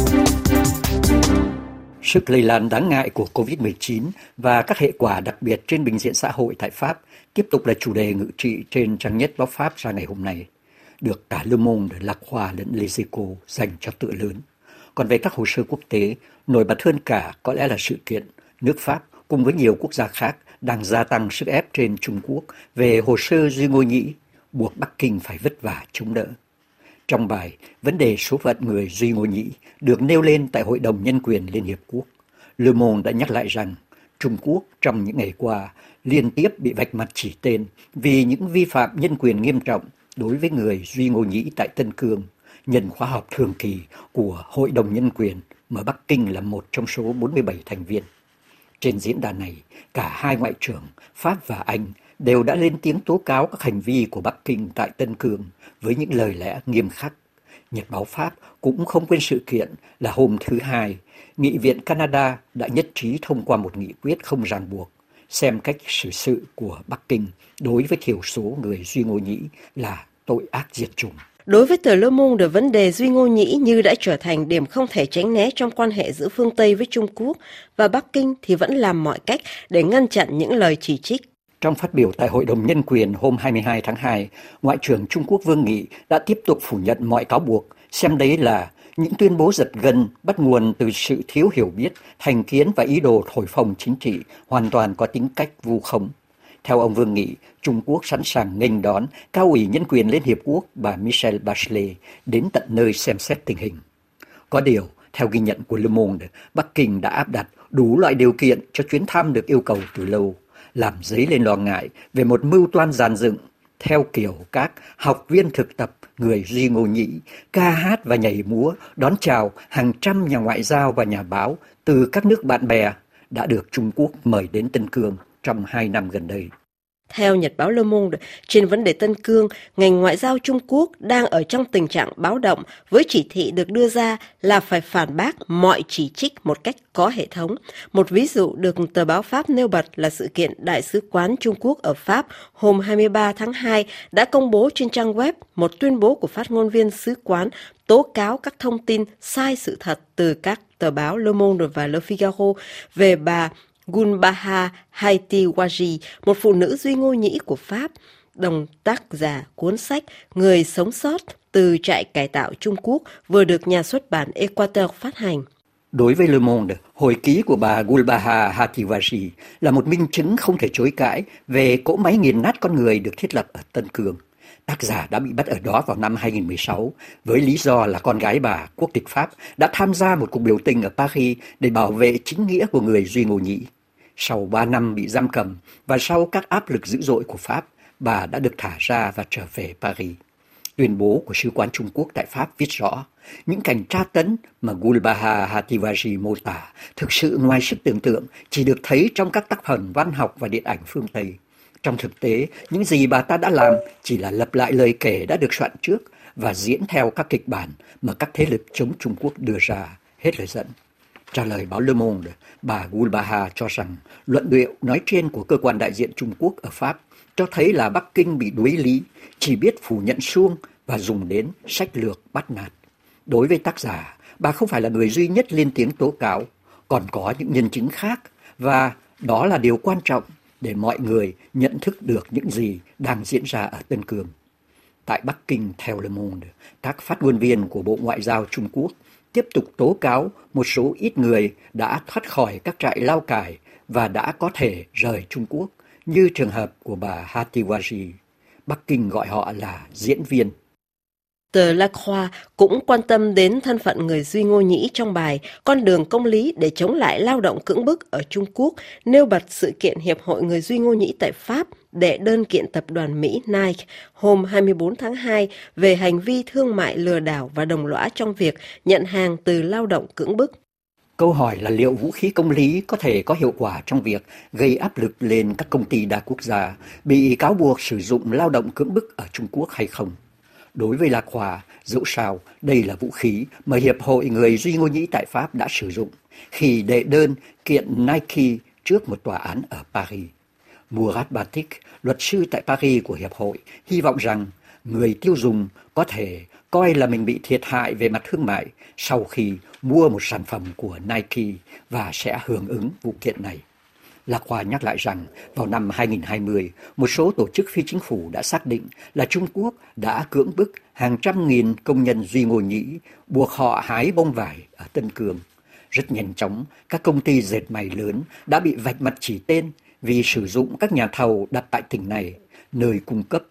Sức lây lan đáng ngại của COVID-19 và các hệ quả đặc biệt trên bình diện xã hội tại Pháp tiếp tục là chủ đề ngự trị trên trang nhất báo Pháp ra ngày hôm nay, được cả Le Monde, La Croix lẫn Les Echos dành cho tựa lớn. Còn về các hồ sơ quốc tế, nổi bật hơn cả có lẽ là sự kiện nước Pháp cùng với nhiều quốc gia khác đang gia tăng sức ép trên Trung Quốc về hồ sơ Duy Ngô Nhĩ, buộc Bắc Kinh phải vất vả chống đỡ. Trong bài, vấn đề số phận người Duy Ngô Nhĩ được nêu lên tại Hội đồng Nhân quyền Liên Hiệp Quốc, Le Monde đã nhắc lại rằng Trung Quốc trong những ngày qua liên tiếp bị vạch mặt chỉ tên vì những vi phạm nhân quyền nghiêm trọng đối với người Duy Ngô Nhĩ tại Tân Cương, nhân khóa họp thường kỳ của Hội đồng Nhân quyền mà Bắc Kinh là một trong số 47 thành viên. Trên diễn đàn này, cả hai ngoại trưởng Pháp và Anh đều đã lên tiếng tố cáo các hành vi của Bắc Kinh tại Tân Cương với những lời lẽ nghiêm khắc. Nhật báo Pháp cũng không quên sự kiện là hôm thứ Hai, Nghị viện Canada đã nhất trí thông qua một nghị quyết không ràng buộc, xem cách xử sự của Bắc Kinh đối với thiểu số người Duy Ngô Nhĩ là tội ác diệt chủng. Đối với tờ Le Monde, vấn đề Duy Ngô Nhĩ như đã trở thành điểm không thể tránh né trong quan hệ giữa phương Tây với Trung Quốc, và Bắc Kinh thì vẫn làm mọi cách để ngăn chặn những lời chỉ trích. Trong phát biểu tại Hội đồng Nhân quyền hôm 22 tháng 2, Ngoại trưởng Trung Quốc Vương Nghị đã tiếp tục phủ nhận mọi cáo buộc, xem đấy là những tuyên bố giật gân bắt nguồn từ sự thiếu hiểu biết, thành kiến và ý đồ thổi phồng chính trị hoàn toàn có tính cách vu khống. Theo ông Vương Nghị, Trung Quốc sẵn sàng nghênh đón Cao ủy Nhân quyền Liên Hiệp Quốc bà Michelle Bachelet đến tận nơi xem xét tình hình. Có điều, theo ghi nhận của Le Monde, Bắc Kinh đã áp đặt đủ loại điều kiện cho chuyến thăm được yêu cầu từ lâu, làm dấy lên lo ngại về một mưu toan dàn dựng theo kiểu các học viên thực tập người Duy Ngô Nhĩ ca hát và nhảy múa đón chào hàng trăm nhà ngoại giao và nhà báo từ các nước bạn bè đã được Trung Quốc mời đến Tân Cương trong 2 năm gần đây. Theo Nhật báo Le Monde, trên vấn đề Tân Cương, ngành ngoại giao Trung Quốc đang ở trong tình trạng báo động với chỉ thị được đưa ra là phải phản bác mọi chỉ trích một cách có hệ thống. Một ví dụ được tờ báo Pháp nêu bật là sự kiện Đại sứ quán Trung Quốc ở Pháp hôm 23 tháng 2 đã công bố trên trang web một tuyên bố của phát ngôn viên sứ quán tố cáo các thông tin sai sự thật từ các tờ báo Le Monde và Le Figaro về bà Gulbaha Hatiwaji, một phụ nữ Duy Ngô Nhĩ của Pháp, đồng tác giả cuốn sách Người sống sót từ trại cải tạo Trung Quốc vừa được nhà xuất bản Equateur phát hành. Đối với Le Monde, hồi ký của bà Gulbaha Hatiwaji là một minh chứng không thể chối cãi về cỗ máy nghiền nát con người được thiết lập ở Tân Cương. Tác giả đã bị bắt ở đó vào năm 2016 với lý do là con gái bà, quốc tịch Pháp, đã tham gia một cuộc biểu tình ở Paris để bảo vệ chính nghĩa của người Duy Ngô Nhĩ. Sau 3 năm bị giam cầm và sau các áp lực dữ dội của Pháp, bà đã được thả ra và trở về Paris. Tuyên bố của Sứ quán Trung Quốc tại Pháp viết rõ, những cảnh tra tấn mà Gulbaha Hatiwaji mô tả thực sự ngoài sức tưởng tượng, chỉ được thấy trong các tác phẩm văn học và điện ảnh phương Tây. Trong thực tế, những gì bà ta đã làm chỉ là lặp lại lời kể đã được soạn trước và diễn theo các kịch bản mà các thế lực chống Trung Quốc đưa ra, hết lời dẫn. Trả lời báo Le Monde, bà Gulbaha cho rằng luận điệu nói trên của cơ quan đại diện Trung Quốc ở Pháp cho thấy là Bắc Kinh bị đuối lý, chỉ biết phủ nhận suông và dùng đến sách lược bắt nạt. Đối với tác giả, bà không phải là người duy nhất lên tiếng tố cáo, còn có những nhân chứng khác và đó là điều quan trọng để mọi người nhận thức được những gì đang diễn ra ở Tân Cương. Tại Bắc Kinh, theo Le Monde, các phát ngôn viên của Bộ Ngoại giao Trung Quốc tiếp tục tố cáo một số ít người đã thoát khỏi các trại lao cải và đã có thể rời Trung Quốc, như trường hợp của bà Hatiwaji. Bắc Kinh gọi họ là diễn viên. Tờ La Croix cũng quan tâm đến thân phận người Duy Ngô Nhĩ trong bài Con đường công lý để chống lại lao động cưỡng bức ở Trung Quốc, nêu bật sự kiện Hiệp hội Người Duy Ngô Nhĩ tại Pháp đệ đơn kiện tập đoàn Mỹ Nike hôm 24 tháng 2 về hành vi thương mại lừa đảo và đồng lõa trong việc nhận hàng từ lao động cưỡng bức. Câu hỏi là liệu vũ khí công lý có thể có hiệu quả trong việc gây áp lực lên các công ty đa quốc gia bị cáo buộc sử dụng lao động cưỡng bức ở Trung Quốc hay không? Đối với La Croix, dẫu sao đây là vũ khí mà Hiệp hội Người Duy Ngô Nhĩ tại Pháp đã sử dụng khi đệ đơn kiện Nike trước một tòa án ở Paris. Murat Batik, luật sư tại Paris của Hiệp hội, hy vọng rằng người tiêu dùng có thể coi là mình bị thiệt hại về mặt thương mại sau khi mua một sản phẩm của Nike và sẽ hưởng ứng vụ kiện này. La Croix nhắc lại rằng vào năm 2020, một số tổ chức phi chính phủ đã xác định là Trung Quốc đã cưỡng bức hàng trăm nghìn công nhân Duy Ngô Nhĩ, buộc họ hái bông vải ở Tân Cương. Rất nhanh chóng, các công ty dệt may lớn đã bị vạch mặt chỉ tên vì sử dụng các nhà thầu đặt tại tỉnh này, nơi cung cấp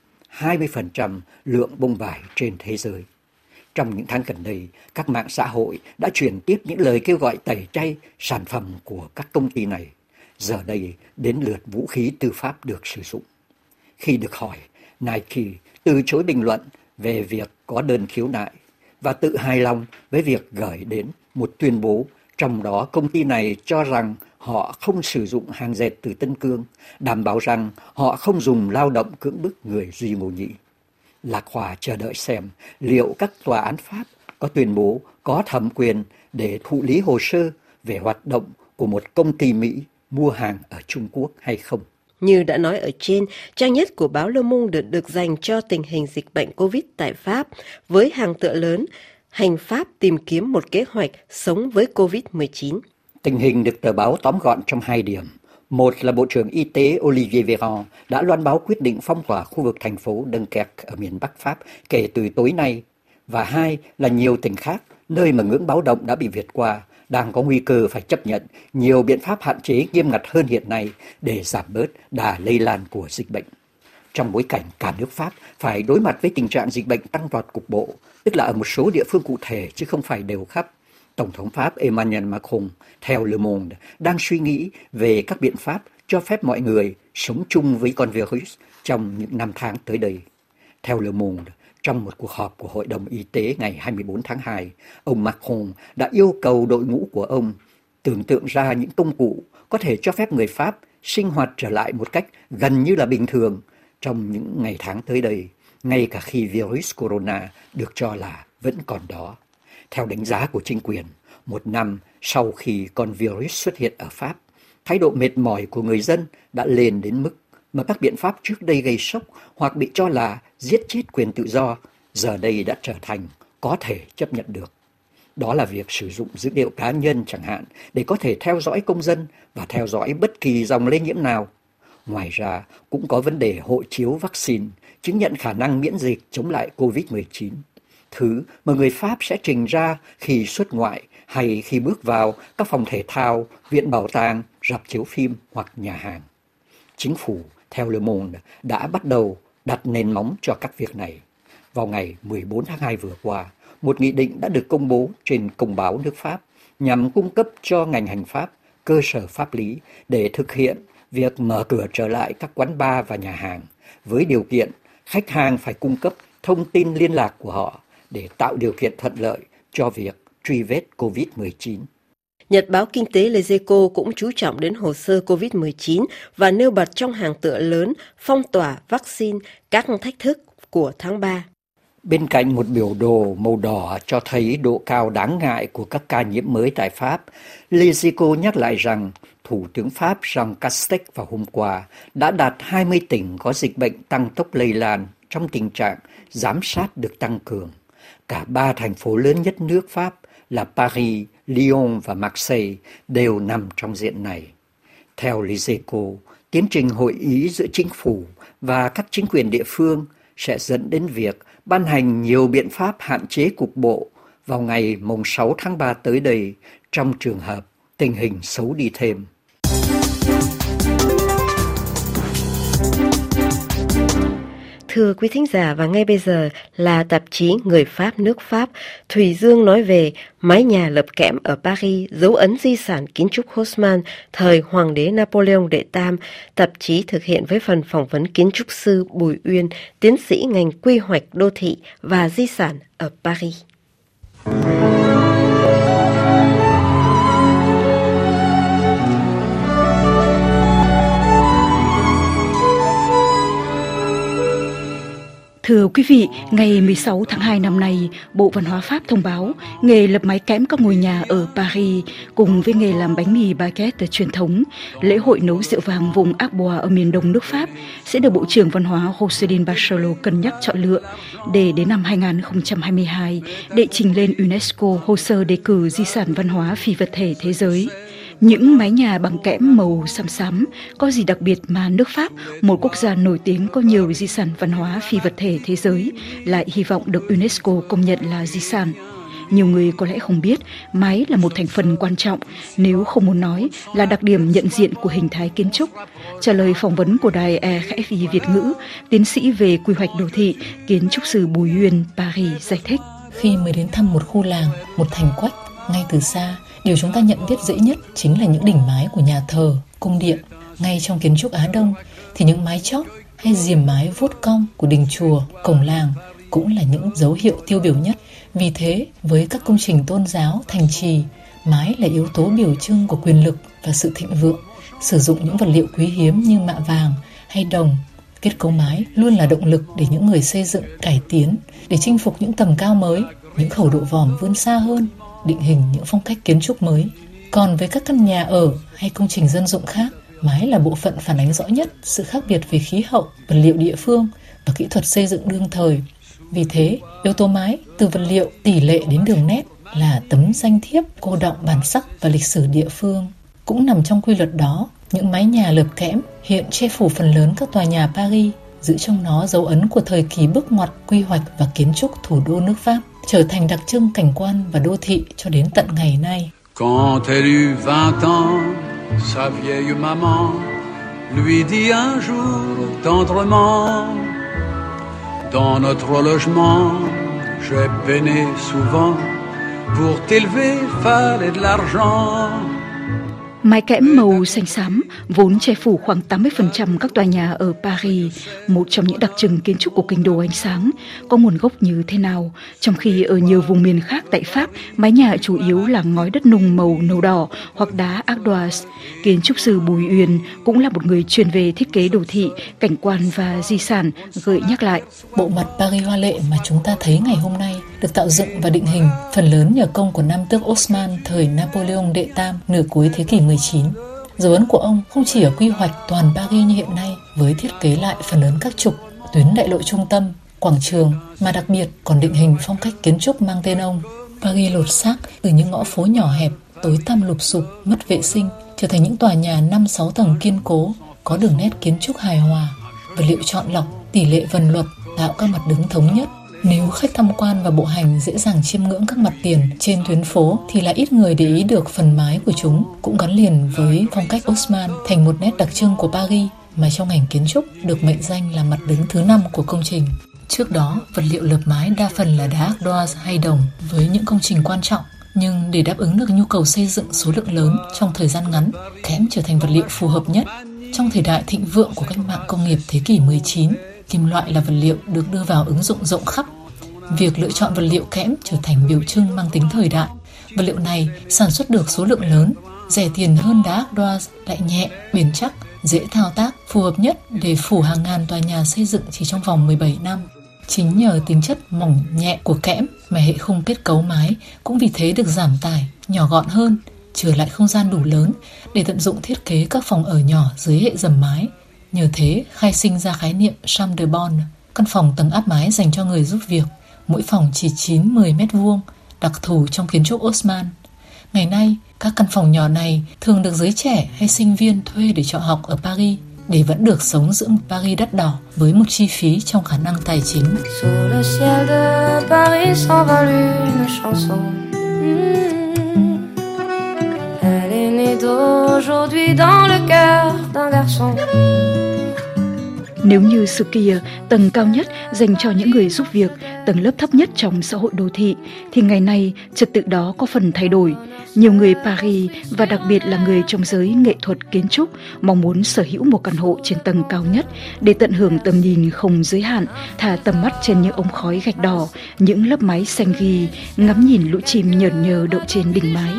20% lượng bông vải trên thế giới. Trong những tháng gần đây, các mạng xã hội đã truyền tiếp những lời kêu gọi tẩy chay sản phẩm của các công ty này. Giờ đây, đến lượt vũ khí tư pháp được sử dụng. Khi được hỏi, Nike từ chối bình luận về việc có đơn khiếu nại và tự hài lòng với việc gửi đến một tuyên bố, trong đó công ty này cho rằng họ không sử dụng hàng dệt từ Tân Cương, đảm bảo rằng họ không dùng lao động cưỡng bức người Duy Ngô Nhĩ. La Croix chờ đợi xem liệu các tòa án Pháp có tuyên bố có thẩm quyền để thụ lý hồ sơ về hoạt động của một công ty Mỹ mua hàng ở Trung Quốc hay không. Như đã nói ở trên, trang nhất của báo Le Monde được dành cho tình hình dịch bệnh Covid tại Pháp với hàng tựa lớn, hành Pháp tìm kiếm một kế hoạch sống với Covid-19. Tình hình được tờ báo tóm gọn trong 2 điểm. Một là Bộ trưởng Y tế Olivier Véran đã loan báo quyết định phong tỏa khu vực thành phố Dunkerque ở miền Bắc Pháp kể từ tối nay. Và 2 là nhiều tỉnh khác, nơi mà ngưỡng báo động đã bị vượt qua, đang có nguy cơ phải chấp nhận nhiều biện pháp hạn chế nghiêm ngặt hơn hiện nay để giảm bớt đà lây lan của dịch bệnh. Trong bối cảnh cả nước Pháp phải đối mặt với tình trạng dịch bệnh tăng vọt cục bộ, tức là ở một số địa phương cụ thể chứ không phải đều khắp, Tổng thống Pháp Emmanuel Macron, theo Le Monde, đang suy nghĩ về các biện pháp cho phép mọi người sống chung với con virus trong những năm tháng tới đây. Theo Le Monde, trong một cuộc họp của Hội đồng Y tế ngày 24 tháng 2, ông Macron đã yêu cầu đội ngũ của ông tưởng tượng ra những công cụ có thể cho phép người Pháp sinh hoạt trở lại một cách gần như là bình thường trong những ngày tháng tới đây, ngay cả khi virus corona được cho là vẫn còn đó. Theo đánh giá của chính quyền, một năm sau khi con virus xuất hiện ở Pháp, thái độ mệt mỏi của người dân đã lên đến mức mà các biện pháp trước đây gây sốc hoặc bị cho là giết chết quyền tự do, giờ đây đã trở thành có thể chấp nhận được. Đó là việc sử dụng dữ liệu cá nhân chẳng hạn để có thể theo dõi công dân và theo dõi bất kỳ dòng lây nhiễm nào. Ngoài ra, cũng có vấn đề hộ chiếu vaccine, chứng nhận khả năng miễn dịch chống lại COVID-19. Thứ mà người Pháp sẽ trình ra khi xuất ngoại hay khi bước vào các phòng thể thao, viện bảo tàng, rạp chiếu phim hoặc nhà hàng. Chính phủ, theo Le Monde, đã bắt đầu đặt nền móng cho các việc này. Vào ngày 14 tháng 2 vừa qua, một nghị định đã được công bố trên công báo nước Pháp nhằm cung cấp cho ngành hành pháp cơ sở pháp lý để thực hiện việc mở cửa trở lại các quán bar và nhà hàng, với điều kiện khách hàng phải cung cấp thông tin liên lạc của họ để tạo điều kiện thuận lợi cho việc truy vết COVID-19. Nhật báo Kinh tế Les Echos cũng chú trọng đến hồ sơ COVID-19 và nêu bật trong hàng tựa lớn phong tỏa vaccine các thách thức của tháng 3. Bên cạnh một biểu đồ màu đỏ cho thấy độ cao đáng ngại của các ca nhiễm mới tại Pháp, Les Echos nhắc lại rằng Thủ tướng Pháp Jean Castex vào hôm qua đã đạt 20 tỉnh có dịch bệnh tăng tốc lây lan trong tình trạng giám sát được tăng cường. Cả 3 thành phố lớn nhất nước Pháp là Paris, Lyon và Marseille đều nằm trong diện này. Theo Les Echos, tiến trình hội ý giữa chính phủ và các chính quyền địa phương sẽ dẫn đến việc ban hành nhiều biện pháp hạn chế cục bộ vào ngày 6 tháng 3 tới đây trong trường hợp tình hình xấu đi thêm. Thưa quý thính giả, và ngay bây giờ là tạp chí Người Pháp nước Pháp, Thùy Dương nói về mái nhà lợp kẽm ở Paris, dấu ấn di sản kiến trúc Haussmann thời Hoàng đế Napoleon đệ tam. Tạp chí thực hiện với phần phỏng vấn kiến trúc sư Bùi Uyên, tiến sĩ ngành quy hoạch đô thị và di sản ở Paris. Thưa quý vị, ngày 16 tháng 2 năm nay, Bộ Văn hóa Pháp thông báo nghề lập mái kẽm các ngôi nhà ở Paris cùng với nghề làm bánh mì baguette truyền thống, lễ hội nấu rượu vàng vùng Arbois ở miền đông nước Pháp sẽ được Bộ trưởng Văn hóa Roselyne Bachelot cân nhắc chọn lựa để đến năm 2022 đệ trình lên UNESCO hồ sơ đề cử di sản văn hóa phi vật thể thế giới. Những mái nhà bằng kẽm màu xám xám có gì đặc biệt mà nước Pháp, một quốc gia nổi tiếng có nhiều di sản văn hóa phi vật thể thế giới, lại hy vọng được UNESCO công nhận là di sản. Nhiều người có lẽ không biết, mái là một thành phần quan trọng, nếu không muốn nói là đặc điểm nhận diện của hình thái kiến trúc. Trả lời phỏng vấn của đài RFI Việt ngữ, tiến sĩ về quy hoạch đô thị, kiến trúc sư Bùi Uyên, Paris giải thích. Khi mới đến thăm một khu làng, một thành quách, ngay từ xa, điều chúng ta nhận biết dễ nhất chính là những đỉnh mái của nhà thờ, cung điện. Ngay trong kiến trúc Á Đông thì những mái chóp hay diềm mái vuốt cong của đình chùa, cổng làng cũng là những dấu hiệu tiêu biểu nhất. Vì thế, với các công trình tôn giáo, thành trì, mái là yếu tố biểu trưng của quyền lực và sự thịnh vượng. Sử dụng những vật liệu quý hiếm như mạ vàng hay đồng, kết cấu mái luôn là động lực để những người xây dựng cải tiến, để chinh phục những tầm cao mới, những khẩu độ vòm vươn xa hơn, định hình những phong cách kiến trúc mới. Còn với các căn nhà ở hay công trình dân dụng khác, mái là bộ phận phản ánh rõ nhất sự khác biệt về khí hậu, vật liệu địa phương và kỹ thuật xây dựng đương thời. Vì thế, yếu tố mái, từ vật liệu, tỷ lệ đến đường nét là tấm danh thiếp cô đọng bản sắc và lịch sử địa phương. Cũng nằm trong quy luật đó, những mái nhà lợp kẽm hiện che phủ phần lớn các tòa nhà Paris, giữ trong nó dấu ấn của thời kỳ bước ngoặt quy hoạch và kiến trúc thủ đô nước Pháp, trở thành đặc trưng cảnh quan và đô thị cho đến tận ngày nay. Quand elle eut 20 ans, sa vieille maman lui dit un jour tendrement: Dans notre logement, j'ai peiné souvent, pour t'élever fallait de l'argent. Mái kẽm màu xanh xám vốn che phủ khoảng 80% các tòa nhà ở Paris, một trong những đặc trưng kiến trúc của kinh đô ánh sáng, có nguồn gốc như thế nào, trong khi ở nhiều vùng miền khác tại Pháp, mái nhà chủ yếu là ngói đất nung màu nâu đỏ hoặc đá ardoise. Kiến trúc sư Bùi Uyên cũng là một người chuyên về thiết kế đô thị, cảnh quan và di sản, gợi nhắc lại. Bộ mặt Paris hoa lệ mà chúng ta thấy ngày hôm nay được tạo dựng và định hình phần lớn nhờ công của nam tước Haussmann thời Napoleon đệ tam nửa cuối thế kỷ 19. Dấu ấn của ông không chỉ ở quy hoạch toàn Paris như hiện nay với thiết kế lại phần lớn các trục, tuyến đại lộ trung tâm, quảng trường, mà đặc biệt còn định hình phong cách kiến trúc mang tên ông. Paris lột xác từ những ngõ phố nhỏ hẹp, tối tăm lụp xụp, mất vệ sinh, trở thành những tòa nhà 5-6 tầng kiên cố, có đường nét kiến trúc hài hòa, vật liệu chọn lọc, tỷ lệ vần luật tạo các mặt đứng thống nhất. Nếu khách tham quan và bộ hành dễ dàng chiêm ngưỡng các mặt tiền trên tuyến phố thì là ít người để ý được phần mái của chúng cũng gắn liền với phong cách Haussmann thành một nét đặc trưng của Paris mà trong ngành kiến trúc được mệnh danh là mặt đứng thứ 5 của công trình. Trước đó, vật liệu lợp mái đa phần là đá ardoise hay đồng với những công trình quan trọng, nhưng để đáp ứng được nhu cầu xây dựng số lượng lớn trong thời gian ngắn, kẽm trở thành vật liệu phù hợp nhất. Trong thời đại thịnh vượng của cách mạng công nghiệp thế kỷ 19, kim loại là vật liệu được đưa vào ứng dụng rộng khắp. Việc lựa chọn vật liệu kẽm trở thành biểu trưng mang tính thời đại. Vật liệu này sản xuất được số lượng lớn, rẻ tiền hơn đá ardoise, lại nhẹ, bền chắc, dễ thao tác, phù hợp nhất để phủ hàng ngàn tòa nhà xây dựng chỉ trong vòng 17 năm. Chính nhờ tính chất mỏng nhẹ của kẽm mà hệ khung kết cấu mái cũng vì thế được giảm tải, nhỏ gọn hơn, chừa lại không gian đủ lớn để tận dụng thiết kế các phòng ở nhỏ dưới hệ dầm mái. Nhờ thế khai sinh ra khái niệm chambre de bonne, căn phòng tầng áp mái dành cho người giúp việc, mỗi phòng chỉ 9-10 mét vuông, đặc thù trong kiến trúc Haussmann. Ngày nay, các căn phòng nhỏ này thường được giới trẻ hay sinh viên thuê để trọ học ở Paris, để vẫn được sống giữa một Paris đắt đỏ với một chi phí trong khả năng tài chính. Sur le ciel de Paris s'envole une chanson. Elle est née d'aujourd'hui dans le cœur d'un garçon Nếu như xưa kia, tầng cao nhất dành cho những người giúp việc, tầng lớp thấp nhất trong xã hội đô thị, thì ngày nay trật tự đó có phần thay đổi. Nhiều người Paris, và đặc biệt là người trong giới nghệ thuật kiến trúc, mong muốn sở hữu một căn hộ trên tầng cao nhất để tận hưởng tầm nhìn không giới hạn, thả tầm mắt trên những ống khói gạch đỏ, những lớp mái xanh ghi, ngắm nhìn lũ chim nhờn nhờ đậu trên đỉnh mái.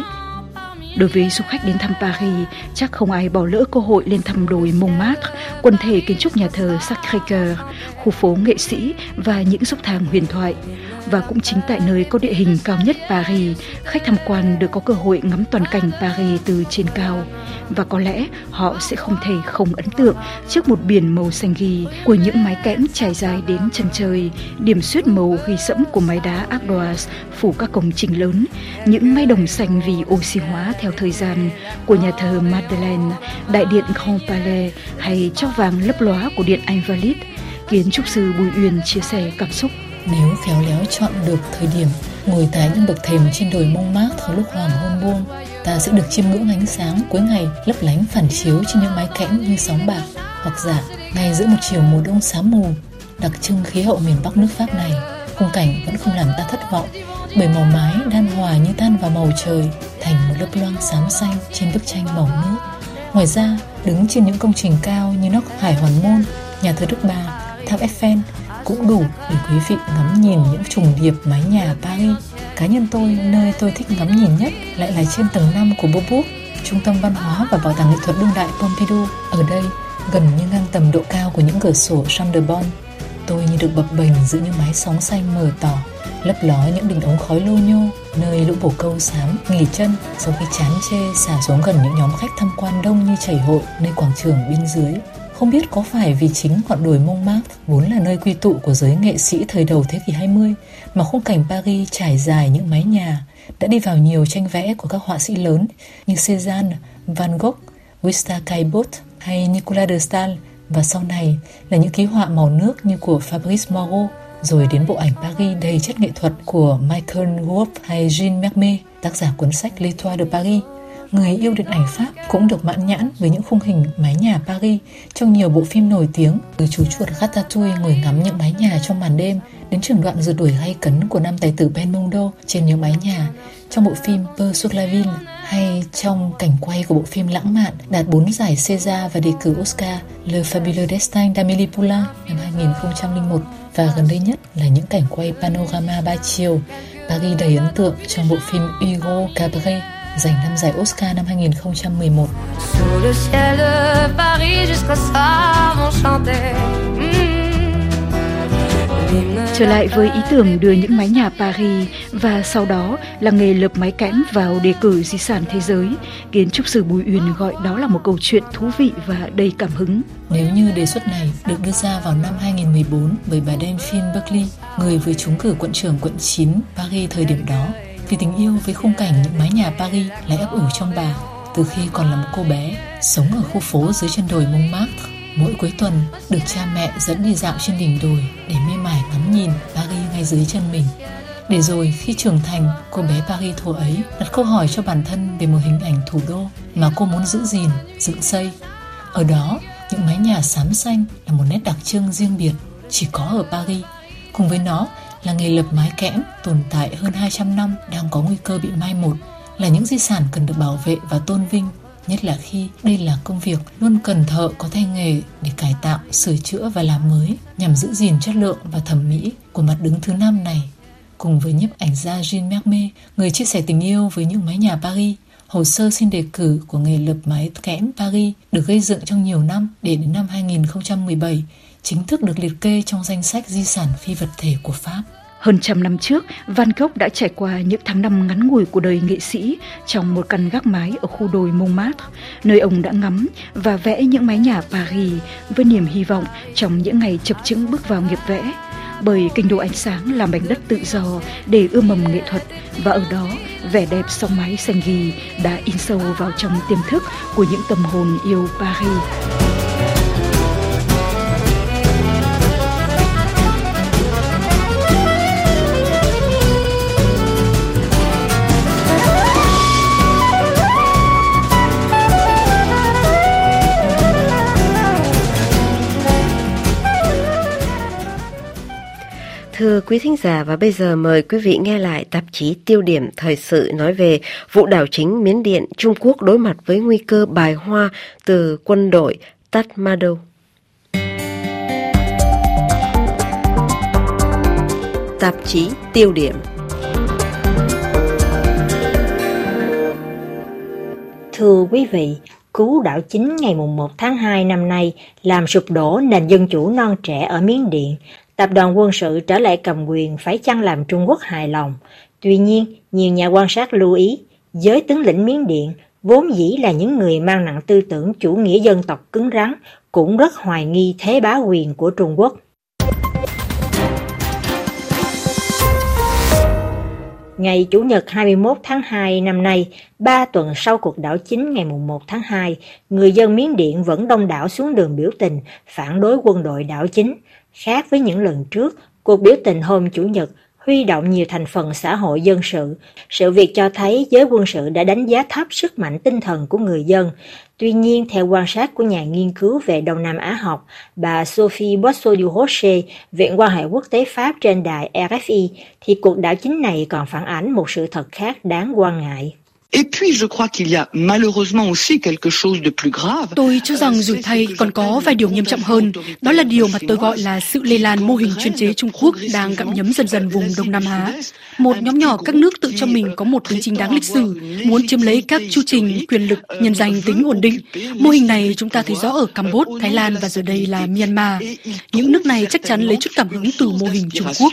Đối với du khách đến thăm Paris, chắc không ai bỏ lỡ cơ hội lên thăm đồi Montmartre, quần thể kiến trúc nhà thờ Sacré-Cœur, khu phố nghệ sĩ và những dốc thang huyền thoại. Và cũng chính tại nơi có địa hình cao nhất Paris, khách tham quan được có cơ hội ngắm toàn cảnh Paris từ trên cao. Và có lẽ họ sẽ không thể không ấn tượng trước một biển màu xanh ghi của những mái kẽm trải dài đến chân trời, điểm xuyết màu ghi sẫm của mái đá Ardoise phủ các công trình lớn, những mái đồng xanh vì oxy hóa theo thời gian của nhà thờ Madeleine, đại điện Grand Palais hay chóp vàng lấp lóa của điện Invalides. Kiến trúc sư Bùi Uyên chia sẻ cảm xúc. Nếu khéo léo chọn được thời điểm ngồi tại những bậc thềm trên đồi Montmartre lúc hoàng hôn buông, ta sẽ được chiêm ngưỡng ánh sáng cuối ngày lấp lánh phản chiếu trên những mái kẽm như sóng bạc. Hoặc giả ngay giữa một chiều mùa đông xám mù, đặc trưng khí hậu miền Bắc nước Pháp này, khung cảnh vẫn không làm ta thất vọng, bởi màu mái đan hòa như tan vào màu trời thành một lớp loang xám xanh trên bức tranh màu nước. Ngoài ra, đứng trên những công trình cao như nóc Hải Hoàn Môn, nhà thờ Đức Bà, tháp Eiffel cũng đủ để quý vị ngắm nhìn những trùng điệp mái nhà Paris. Cá nhân tôi, nơi tôi thích ngắm nhìn nhất lại là trên tầng 5 của Beaubourg, trung tâm văn hóa và bảo tàng nghệ thuật đương đại Pompidou. Ở đây, gần như ngang tầm độ cao của những cửa sổ Champ de Bon, tôi như được bập bềnh giữa những mái sóng xanh mờ tỏ, lấp ló những đỉnh ống khói lô nhô, nơi lũ bồ câu xám nghỉ chân sau khi chán chê xả xuống gần những nhóm khách tham quan đông như chảy hội nơi quảng trường bên dưới. Không biết có phải vì chính ngọn đồi Montmartre vốn là nơi quy tụ của giới nghệ sĩ thời đầu thế kỷ 20 mà khung cảnh Paris trải dài những mái nhà đã đi vào nhiều tranh vẽ của các họa sĩ lớn như Cézanne, Van Gogh, Gustave Caillebotte hay Nicolas de Staël, và sau này là những ký họa màu nước như của Fabrice Moreau, rồi đến bộ ảnh Paris đầy chất nghệ thuật của Michael Wolff hay Jean Mermet, tác giả cuốn sách L'Étoile de Paris. Người yêu điện ảnh Pháp cũng được mãn nhãn với những khung hình mái nhà Paris trong nhiều bộ phim nổi tiếng, từ chú chuột Ratatouille ngồi ngắm những mái nhà trong màn đêm đến trường đoạn rượt đuổi gay cấn của nam tài tử Belmondo trên những mái nhà trong bộ phim Peur sur la ville, hay trong cảnh quay của bộ phim lãng mạn đạt 4 giải César và đề cử Oscar Le Fabuleux Destin d'Amélie Poulain năm 2001, và gần đây nhất là những cảnh quay panorama 3 chiều Paris đầy ấn tượng trong bộ phim Hugo Cabret giành 5 giải Oscar năm 2011. Trở lại với ý tưởng đưa những mái nhà Paris và sau đó là nghề lợp mái kẽm vào đề cử di sản thế giới, kiến trúc sư Bùi Uyên gọi đó là một câu chuyện thú vị và đầy cảm hứng. Nếu như đề xuất này được đưa ra vào năm 2014 bởi bà Delphine Berkley, người vừa trúng cử quận trưởng quận 9 Paris thời điểm đó, thì tình yêu với khung cảnh những mái nhà Paris lại ấp ủ trong bà từ khi còn là một cô bé sống ở khu phố dưới chân đồi Montmartre. Mỗi cuối tuần được cha mẹ dẫn đi dạo trên đỉnh đồi để mê mải ngắm nhìn Paris ngay dưới chân mình. Để rồi khi trưởng thành, cô bé Paris thuở ấy đặt câu hỏi cho bản thân về một hình ảnh thủ đô mà cô muốn giữ gìn, dựng xây. Ở đó, những mái nhà xám xanh là một nét đặc trưng riêng biệt chỉ có ở Paris. Cùng với nó là nghề lợp mái kẽm tồn tại hơn 200 năm đang có nguy cơ bị mai một, là những di sản cần được bảo vệ và tôn vinh, nhất là khi đây là công việc luôn cần thợ có tay nghề để cải tạo, sửa chữa và làm mới nhằm giữ gìn chất lượng và thẩm mỹ của mặt đứng thứ 5 này. Cùng với nhiếp ảnh gia Jean Mermet, người chia sẻ tình yêu với những mái nhà Paris, hồ sơ xin đề cử của nghề lợp mái kẽm Paris được gây dựng trong nhiều năm để đến năm 2017 chính thức được liệt kê trong danh sách di sản phi vật thể của Pháp. Hơn trăm năm trước, Van Gogh đã trải qua những tháng năm ngắn ngủi của đời nghệ sĩ trong một căn gác mái ở khu đồi Montmartre, nơi ông đã ngắm và vẽ những mái nhà Paris với niềm hy vọng trong những ngày chập chững bước vào nghiệp vẽ. Bởi kinh đô ánh sáng là mảnh đất tự do để ươm mầm nghệ thuật, và ở đó vẻ đẹp song mái xanh ghi đã in sâu vào trong tiềm thức của những tâm hồn yêu Paris. quý thính giả và bây giờ mời quý vị nghe lại tạp chí Tiêu điểm thời sự nói về vụ đảo chính Miến Điện, Trung Quốc đối mặt với nguy cơ bài hoa từ quân đội Tatmadaw. Tạp chí Tiêu điểm. Thưa quý vị, cú đảo chính ngày 1 tháng 2 năm nay làm sụp đổ nền dân chủ non trẻ ở Miến Điện. Tập đoàn quân sự trở lại cầm quyền phải chăng làm Trung Quốc hài lòng? Tuy nhiên, nhiều nhà quan sát lưu ý, giới tướng lĩnh Miến Điện vốn dĩ là những người mang nặng tư tưởng chủ nghĩa dân tộc cứng rắn, cũng rất hoài nghi thế bá quyền của Trung Quốc. Ngày Chủ nhật 21 tháng 2 năm nay, 3 tuần sau cuộc đảo chính ngày 1 tháng 2, người dân Miến Điện vẫn đông đảo xuống đường biểu tình, phản đối quân đội đảo chính. Khác với những lần trước, cuộc biểu tình hôm Chủ nhật huy động nhiều thành phần xã hội dân sự. Sự việc cho thấy giới quân sự đã đánh giá thấp sức mạnh tinh thần của người dân. Tuy nhiên, theo quan sát của nhà nghiên cứu về Đông Nam Á học, bà Sophie Boissou-du-Rocher, Viện quan hệ quốc tế Pháp trên đài RFI, thì cuộc đảo chính này còn phản ánh một sự thật khác đáng quan ngại. Tôi cho rằng rủi thay còn có vài điều nghiêm trọng hơn. Đó là điều mà tôi gọi là sự lây lan mô hình chuyên chế Trung Quốc đang gặm nhấm dần dần vùng Đông Nam Á. Một nhóm nhỏ các nước tự cho mình có một tính chính đáng lịch sử, muốn chiếm lấy các chu trình quyền lực nhân danh tính ổn định. Mô hình này chúng ta thấy rõ ở Campuchia, Thái Lan và giờ đây là Myanmar. Những nước này chắc chắn lấy chút cảm hứng từ mô hình Trung Quốc.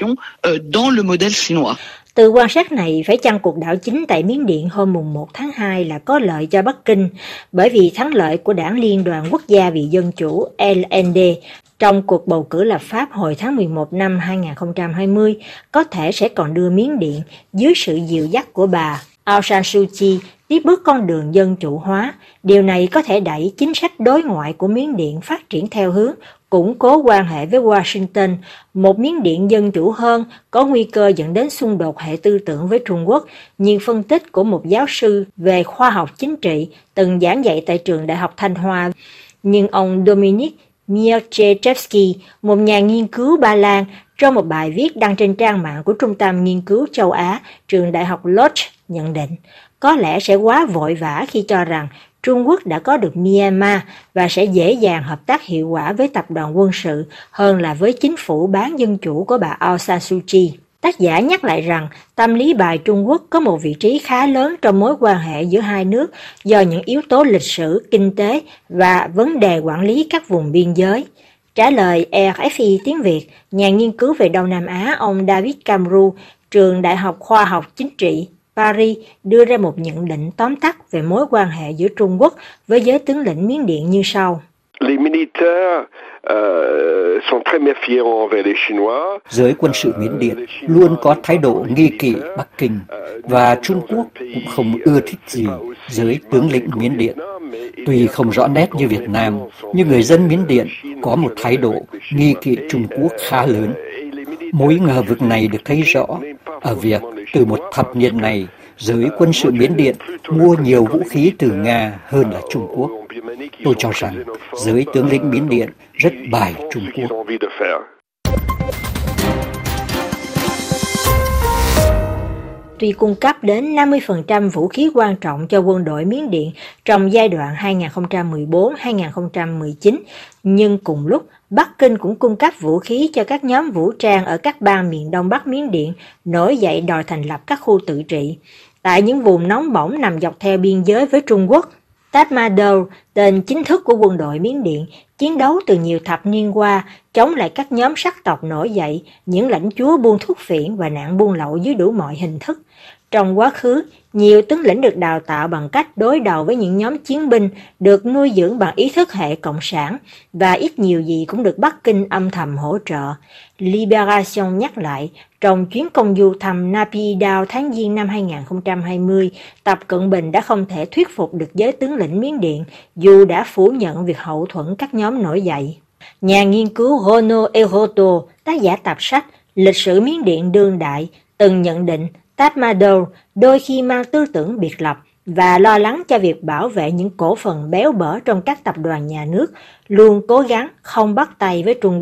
Từ quan sát này, phải chăng cuộc đảo chính tại Miến Điện hôm 1 tháng 2 là có lợi cho Bắc Kinh, bởi vì thắng lợi của Đảng Liên đoàn Quốc gia vì Dân chủ LND trong cuộc bầu cử lập pháp hồi tháng 11 năm 2020 có thể sẽ còn đưa Miến Điện dưới sự dìu dắt của bà Aung San Suu Kyi tiếp bước con đường dân chủ hóa. Điều này có thể đẩy chính sách đối ngoại của Miến Điện phát triển theo hướng củng cố quan hệ với Washington. Một Miến Điện dân chủ hơn có nguy cơ dẫn đến xung đột hệ tư tưởng với Trung Quốc, như phân tích của một giáo sư về khoa học chính trị từng giảng dạy tại trường Đại học Thanh Hoa. Nhưng ông Dominik Mierzejewski, một nhà nghiên cứu Ba Lan, trong một bài viết đăng trên trang mạng của Trung tâm Nghiên cứu Châu Á, trường Đại học Lodz nhận định, có lẽ sẽ quá vội vã khi cho rằng Trung Quốc đã có được Myanmar và sẽ dễ dàng hợp tác hiệu quả với tập đoàn quân sự hơn là với chính phủ bán dân chủ của bà Aung San Suu Kyi. Tác giả nhắc lại rằng tâm lý bài Trung Quốc có một vị trí khá lớn trong mối quan hệ giữa hai nước do những yếu tố lịch sử, kinh tế và vấn đề quản lý các vùng biên giới. Trả lời RFI tiếng Việt, nhà nghiên cứu về Đông Nam Á ông David Camru, trường Đại học Khoa học Chính trị Paris đưa ra một nhận định tóm tắt về mối quan hệ giữa Trung Quốc với giới tướng lĩnh Miến Điện như sau. Giới quân sự Miến Điện luôn có thái độ nghi kỵ Bắc Kinh và Trung Quốc cũng không ưa thích gì giới tướng lĩnh Miến Điện. Tuy không rõ nét như Việt Nam, nhưng người dân Miến Điện có một thái độ nghi kỵ Trung Quốc khá lớn. Mối ngờ vực này được thấy rõ ở việc từ một thập niên này, giới quân sự Miến Điện mua nhiều vũ khí từ Nga hơn là Trung Quốc. Tôi cho rằng giới tướng lĩnh Miến Điện rất bài Trung Quốc. Tuy cung cấp đến 50% vũ khí quan trọng cho quân đội Miến Điện trong giai đoạn 2014-2019, nhưng cùng lúc Bắc Kinh cũng cung cấp vũ khí cho các nhóm vũ trang ở các bang miền Đông Bắc Miến Điện nổi dậy đòi thành lập các khu tự trị tại những vùng nóng bỏng nằm dọc theo biên giới với Trung Quốc. Tatmadaw, tên chính thức của quân đội Miến Điện, chiến đấu từ nhiều thập niên qua chống lại các nhóm sắc tộc nổi dậy, những lãnh chúa buôn thuốc phiện và nạn buôn lậu dưới đủ mọi hình thức. Trong quá khứ, nhiều tướng lĩnh được đào tạo bằng cách đối đầu với những nhóm chiến binh được nuôi dưỡng bằng ý thức hệ cộng sản và ít nhiều gì cũng được Bắc Kinh âm thầm hỗ trợ. Libération nhắc lại, trong chuyến công du thăm Naypyidaw tháng Giêng năm 2020, Tập Cận Bình đã không thể thuyết phục được giới tướng lĩnh Miến Điện dù đã phủ nhận việc hậu thuẫn các nhóm nổi dậy. Nhà nghiên cứu Hono Ehoto, tác giả tập sách Lịch sử Miến Điện đương đại, từng nhận định Tatmadaw đôi khi mang tư tưởng biệt lập và lo lắng cho việc bảo vệ những cổ phần béo bở trong các tập đoàn nhà nước, luôn cố gắng không bắt tay với Trung Quốc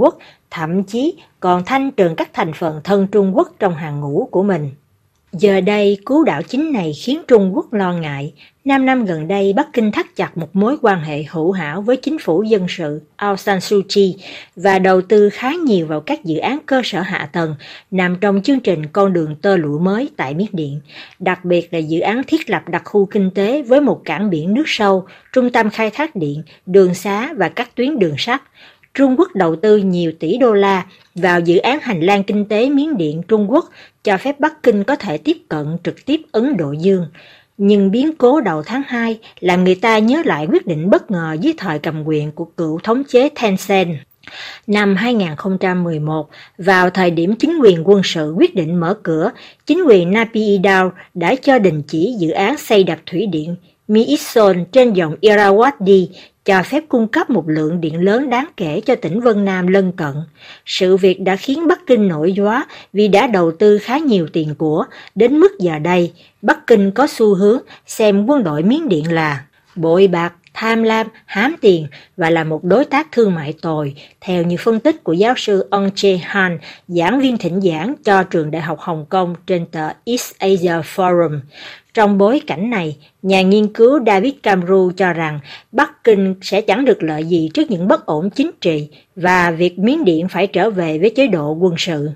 thậm chí còn thanh trừng các thành phần thân Trung Quốc trong hàng ngũ của mình. Giờ đây, cú đảo chính này khiến Trung Quốc lo ngại. 5 năm gần đây, Bắc Kinh thắt chặt một mối quan hệ hữu hảo với chính phủ dân sự Aung San Suu Kyi và đầu tư khá nhiều vào các dự án cơ sở hạ tầng nằm trong chương trình con đường tơ lụa mới tại Miến Điện, đặc biệt là dự án thiết lập đặc khu kinh tế với một cảng biển nước sâu, trung tâm khai thác điện, đường xá và các tuyến đường sắt. Trung Quốc đầu tư nhiều tỷ đô la vào dự án hành lang kinh tế Miến Điện Trung Quốc, cho phép Bắc Kinh có thể tiếp cận trực tiếp Ấn Độ Dương. Nhưng biến cố đầu tháng 2 làm người ta nhớ lại quyết định bất ngờ dưới thời cầm quyền của cựu thống chế Thein Sein. Năm 2011, vào thời điểm chính quyền quân sự quyết định mở cửa, chính quyền Naypyidaw đã cho đình chỉ dự án xây đập thủy điện Myitsone trên dòng Irrawaddy, cho phép cung cấp một lượng điện lớn đáng kể cho tỉnh Vân Nam lân cận. Sự việc đã khiến Bắc Kinh nổi gióa vì đã đầu tư khá nhiều tiền của, đến mức giờ đây, Bắc Kinh có xu hướng xem quân đội Miến Điện là bội bạc, tham lam, hám tiền và là một đối tác thương mại tồi, theo như phân tích của giáo sư Ong Che-han, giảng viên thỉnh giảng cho trường Đại học Hồng Kông trên tờ East Asia Forum. Trong bối cảnh này, nhà nghiên cứu David Camru cho rằng Bắc Kinh sẽ chẳng được lợi gì trước những bất ổn chính trị và việc Miến Điện phải trở về với chế độ quân sự.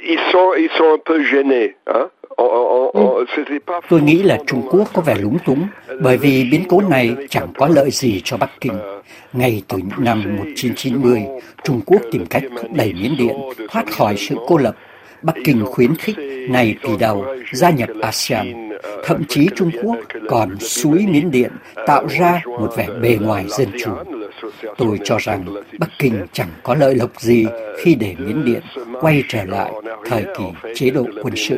Tôi nghĩ là Trung Quốc có vẻ lúng túng bởi vì biến cố này chẳng có lợi gì cho Bắc Kinh. Ngay từ những năm 1990, Trung Quốc tìm cách thúc đẩy Miến Điện thoát khỏi sự cô lập. Bắc Kinh khuyến khích Naypyidaw gia nhập ASEAN. Thậm chí Trung Quốc còn xúi Miến Điện tạo ra một vẻ bề ngoài dân chủ. Tôi cho rằng Bắc Kinh chẳng có lợi lộc gì khi để Miến Điện quay trở lại thời kỳ chế độ quân sự.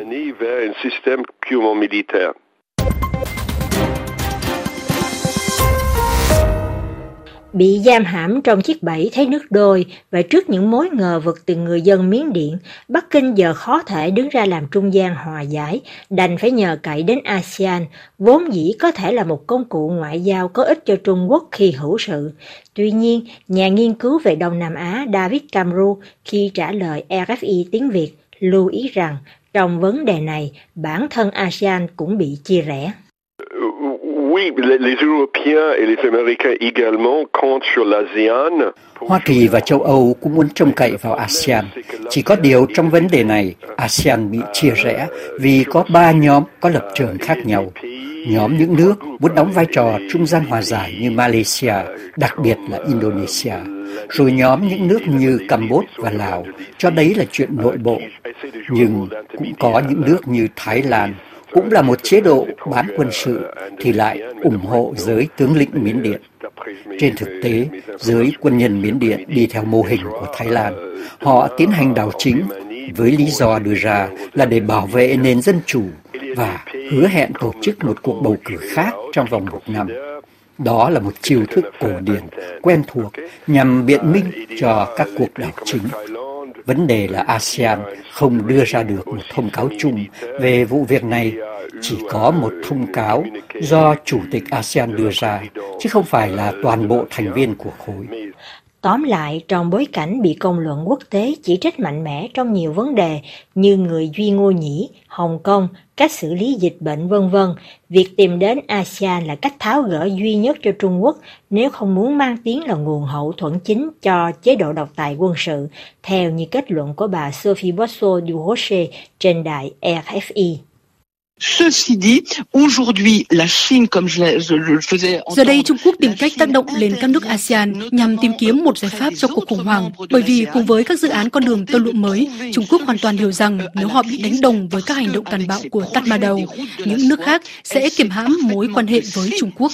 Bị giam hãm trong chiếc bẫy thấy nước đôi và trước những mối ngờ vực từ người dân Miến Điện, Bắc Kinh giờ khó thể đứng ra làm trung gian hòa giải, đành phải nhờ cậy đến ASEAN, vốn dĩ có thể là một công cụ ngoại giao có ích cho Trung Quốc khi hữu sự. Tuy nhiên, nhà nghiên cứu về Đông Nam Á David Camru khi trả lời RFI tiếng Việt lưu ý rằng trong vấn đề này, bản thân ASEAN cũng bị chia rẽ. Hoa Kỳ và châu Âu cũng muốn trông cậy vào ASEAN. Chỉ có điều trong vấn đề này, ASEAN bị chia rẽ vì có 3 nhóm có lập trường khác nhau. Nhóm những nước muốn đóng vai trò trung gian hòa giải như Malaysia, đặc biệt là Indonesia. Rồi nhóm những nước như Campuchia và Lào, cho đấy là chuyện nội bộ. Nhưng cũng có những nước như Thái Lan, cũng là một chế độ bán quân sự thì lại ủng hộ giới tướng lĩnh Miến Điện. Trên thực tế, giới quân nhân Miến Điện đi theo mô hình của Thái Lan. Họ tiến hành đảo chính với lý do đưa ra là để bảo vệ nền dân chủ và hứa hẹn tổ chức một cuộc bầu cử khác trong vòng 1 năm. Đó là một chiêu thức cổ điển, quen thuộc nhằm biện minh cho các cuộc đảo chính. Vấn đề là ASEAN không đưa ra được một thông cáo chung về vụ việc này, chỉ có một thông cáo do Chủ tịch ASEAN đưa ra, chứ không phải là toàn bộ thành viên của khối. Tóm lại, trong bối cảnh bị công luận quốc tế chỉ trích mạnh mẽ trong nhiều vấn đề như người Duy Ngô Nhĩ, Hồng Kông, cách xử lý dịch bệnh v.v., việc tìm đến ASEAN là cách tháo gỡ duy nhất cho Trung Quốc nếu không muốn mang tiếng là nguồn hậu thuẫn chính cho chế độ độc tài quân sự, theo như kết luận của bà Sophie Bosso du Rocher trên đài RFI. Giờ đây Trung Quốc tìm cách tác động lên các nước ASEAN nhằm tìm kiếm một giải pháp cho cuộc khủng hoảng, bởi vì cùng với các dự án con đường tơ lụa mới, Trung Quốc hoàn toàn hiểu rằng nếu họ bị đánh đồng với các hành động tàn bạo của Tatmadaw, những nước khác sẽ kiềm hãm mối quan hệ với Trung Quốc.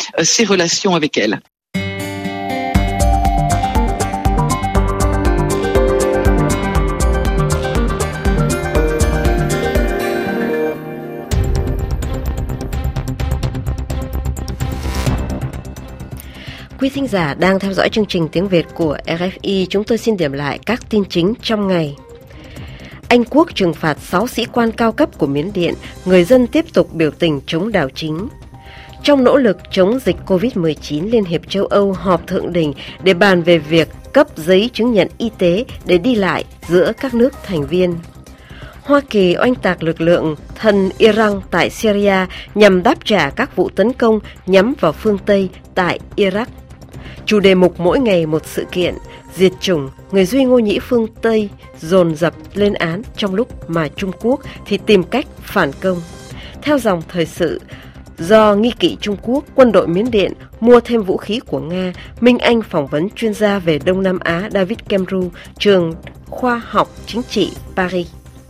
Quý thính giả đang theo dõi chương trình tiếng Việt của RFI, chúng tôi xin điểm lại các tin chính trong ngày. Anh Quốc trừng phạt 6 sĩ quan cao cấp của Miến Điện, người dân tiếp tục biểu tình chống đảo chính. Trong nỗ lực chống dịch COVID-19, Liên hiệp châu Âu họp thượng đỉnh để bàn về việc cấp giấy chứng nhận y tế để đi lại giữa các nước thành viên. Hoa Kỳ oanh tạc lực lượng thân Iran tại Syria nhằm đáp trả các vụ tấn công nhắm vào phương Tây tại Iraq. Chủ đề mục mỗi ngày một sự kiện, diệt chủng, người Duy Ngô Nhĩ phương Tây dồn dập lên án trong lúc mà Trung Quốc thì tìm cách phản công. Theo dòng thời sự, do nghi kỵ Trung Quốc, quân đội Miến Điện mua thêm vũ khí của Nga, Minh Anh phỏng vấn chuyên gia về Đông Nam Á David Kemru, trường Khoa học Chính trị Paris.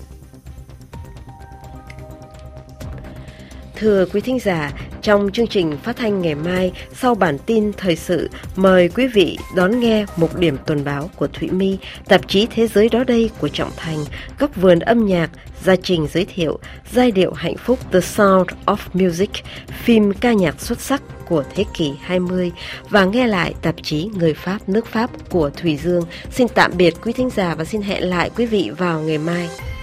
Thưa quý thính giả, trong chương trình phát thanh ngày mai, sau bản tin thời sự, mời quý vị đón nghe mục điểm tuần báo của Thụy My, tạp chí Thế giới đó đây của Trọng Thành, góc vườn âm nhạc, gia trình giới thiệu, giai điệu hạnh phúc The Sound of Music, phim ca nhạc xuất sắc của thế kỷ 20 và nghe lại tạp chí Người Pháp nước Pháp của Thùy Dương. Xin tạm biệt quý thính giả và xin hẹn lại quý vị vào ngày mai.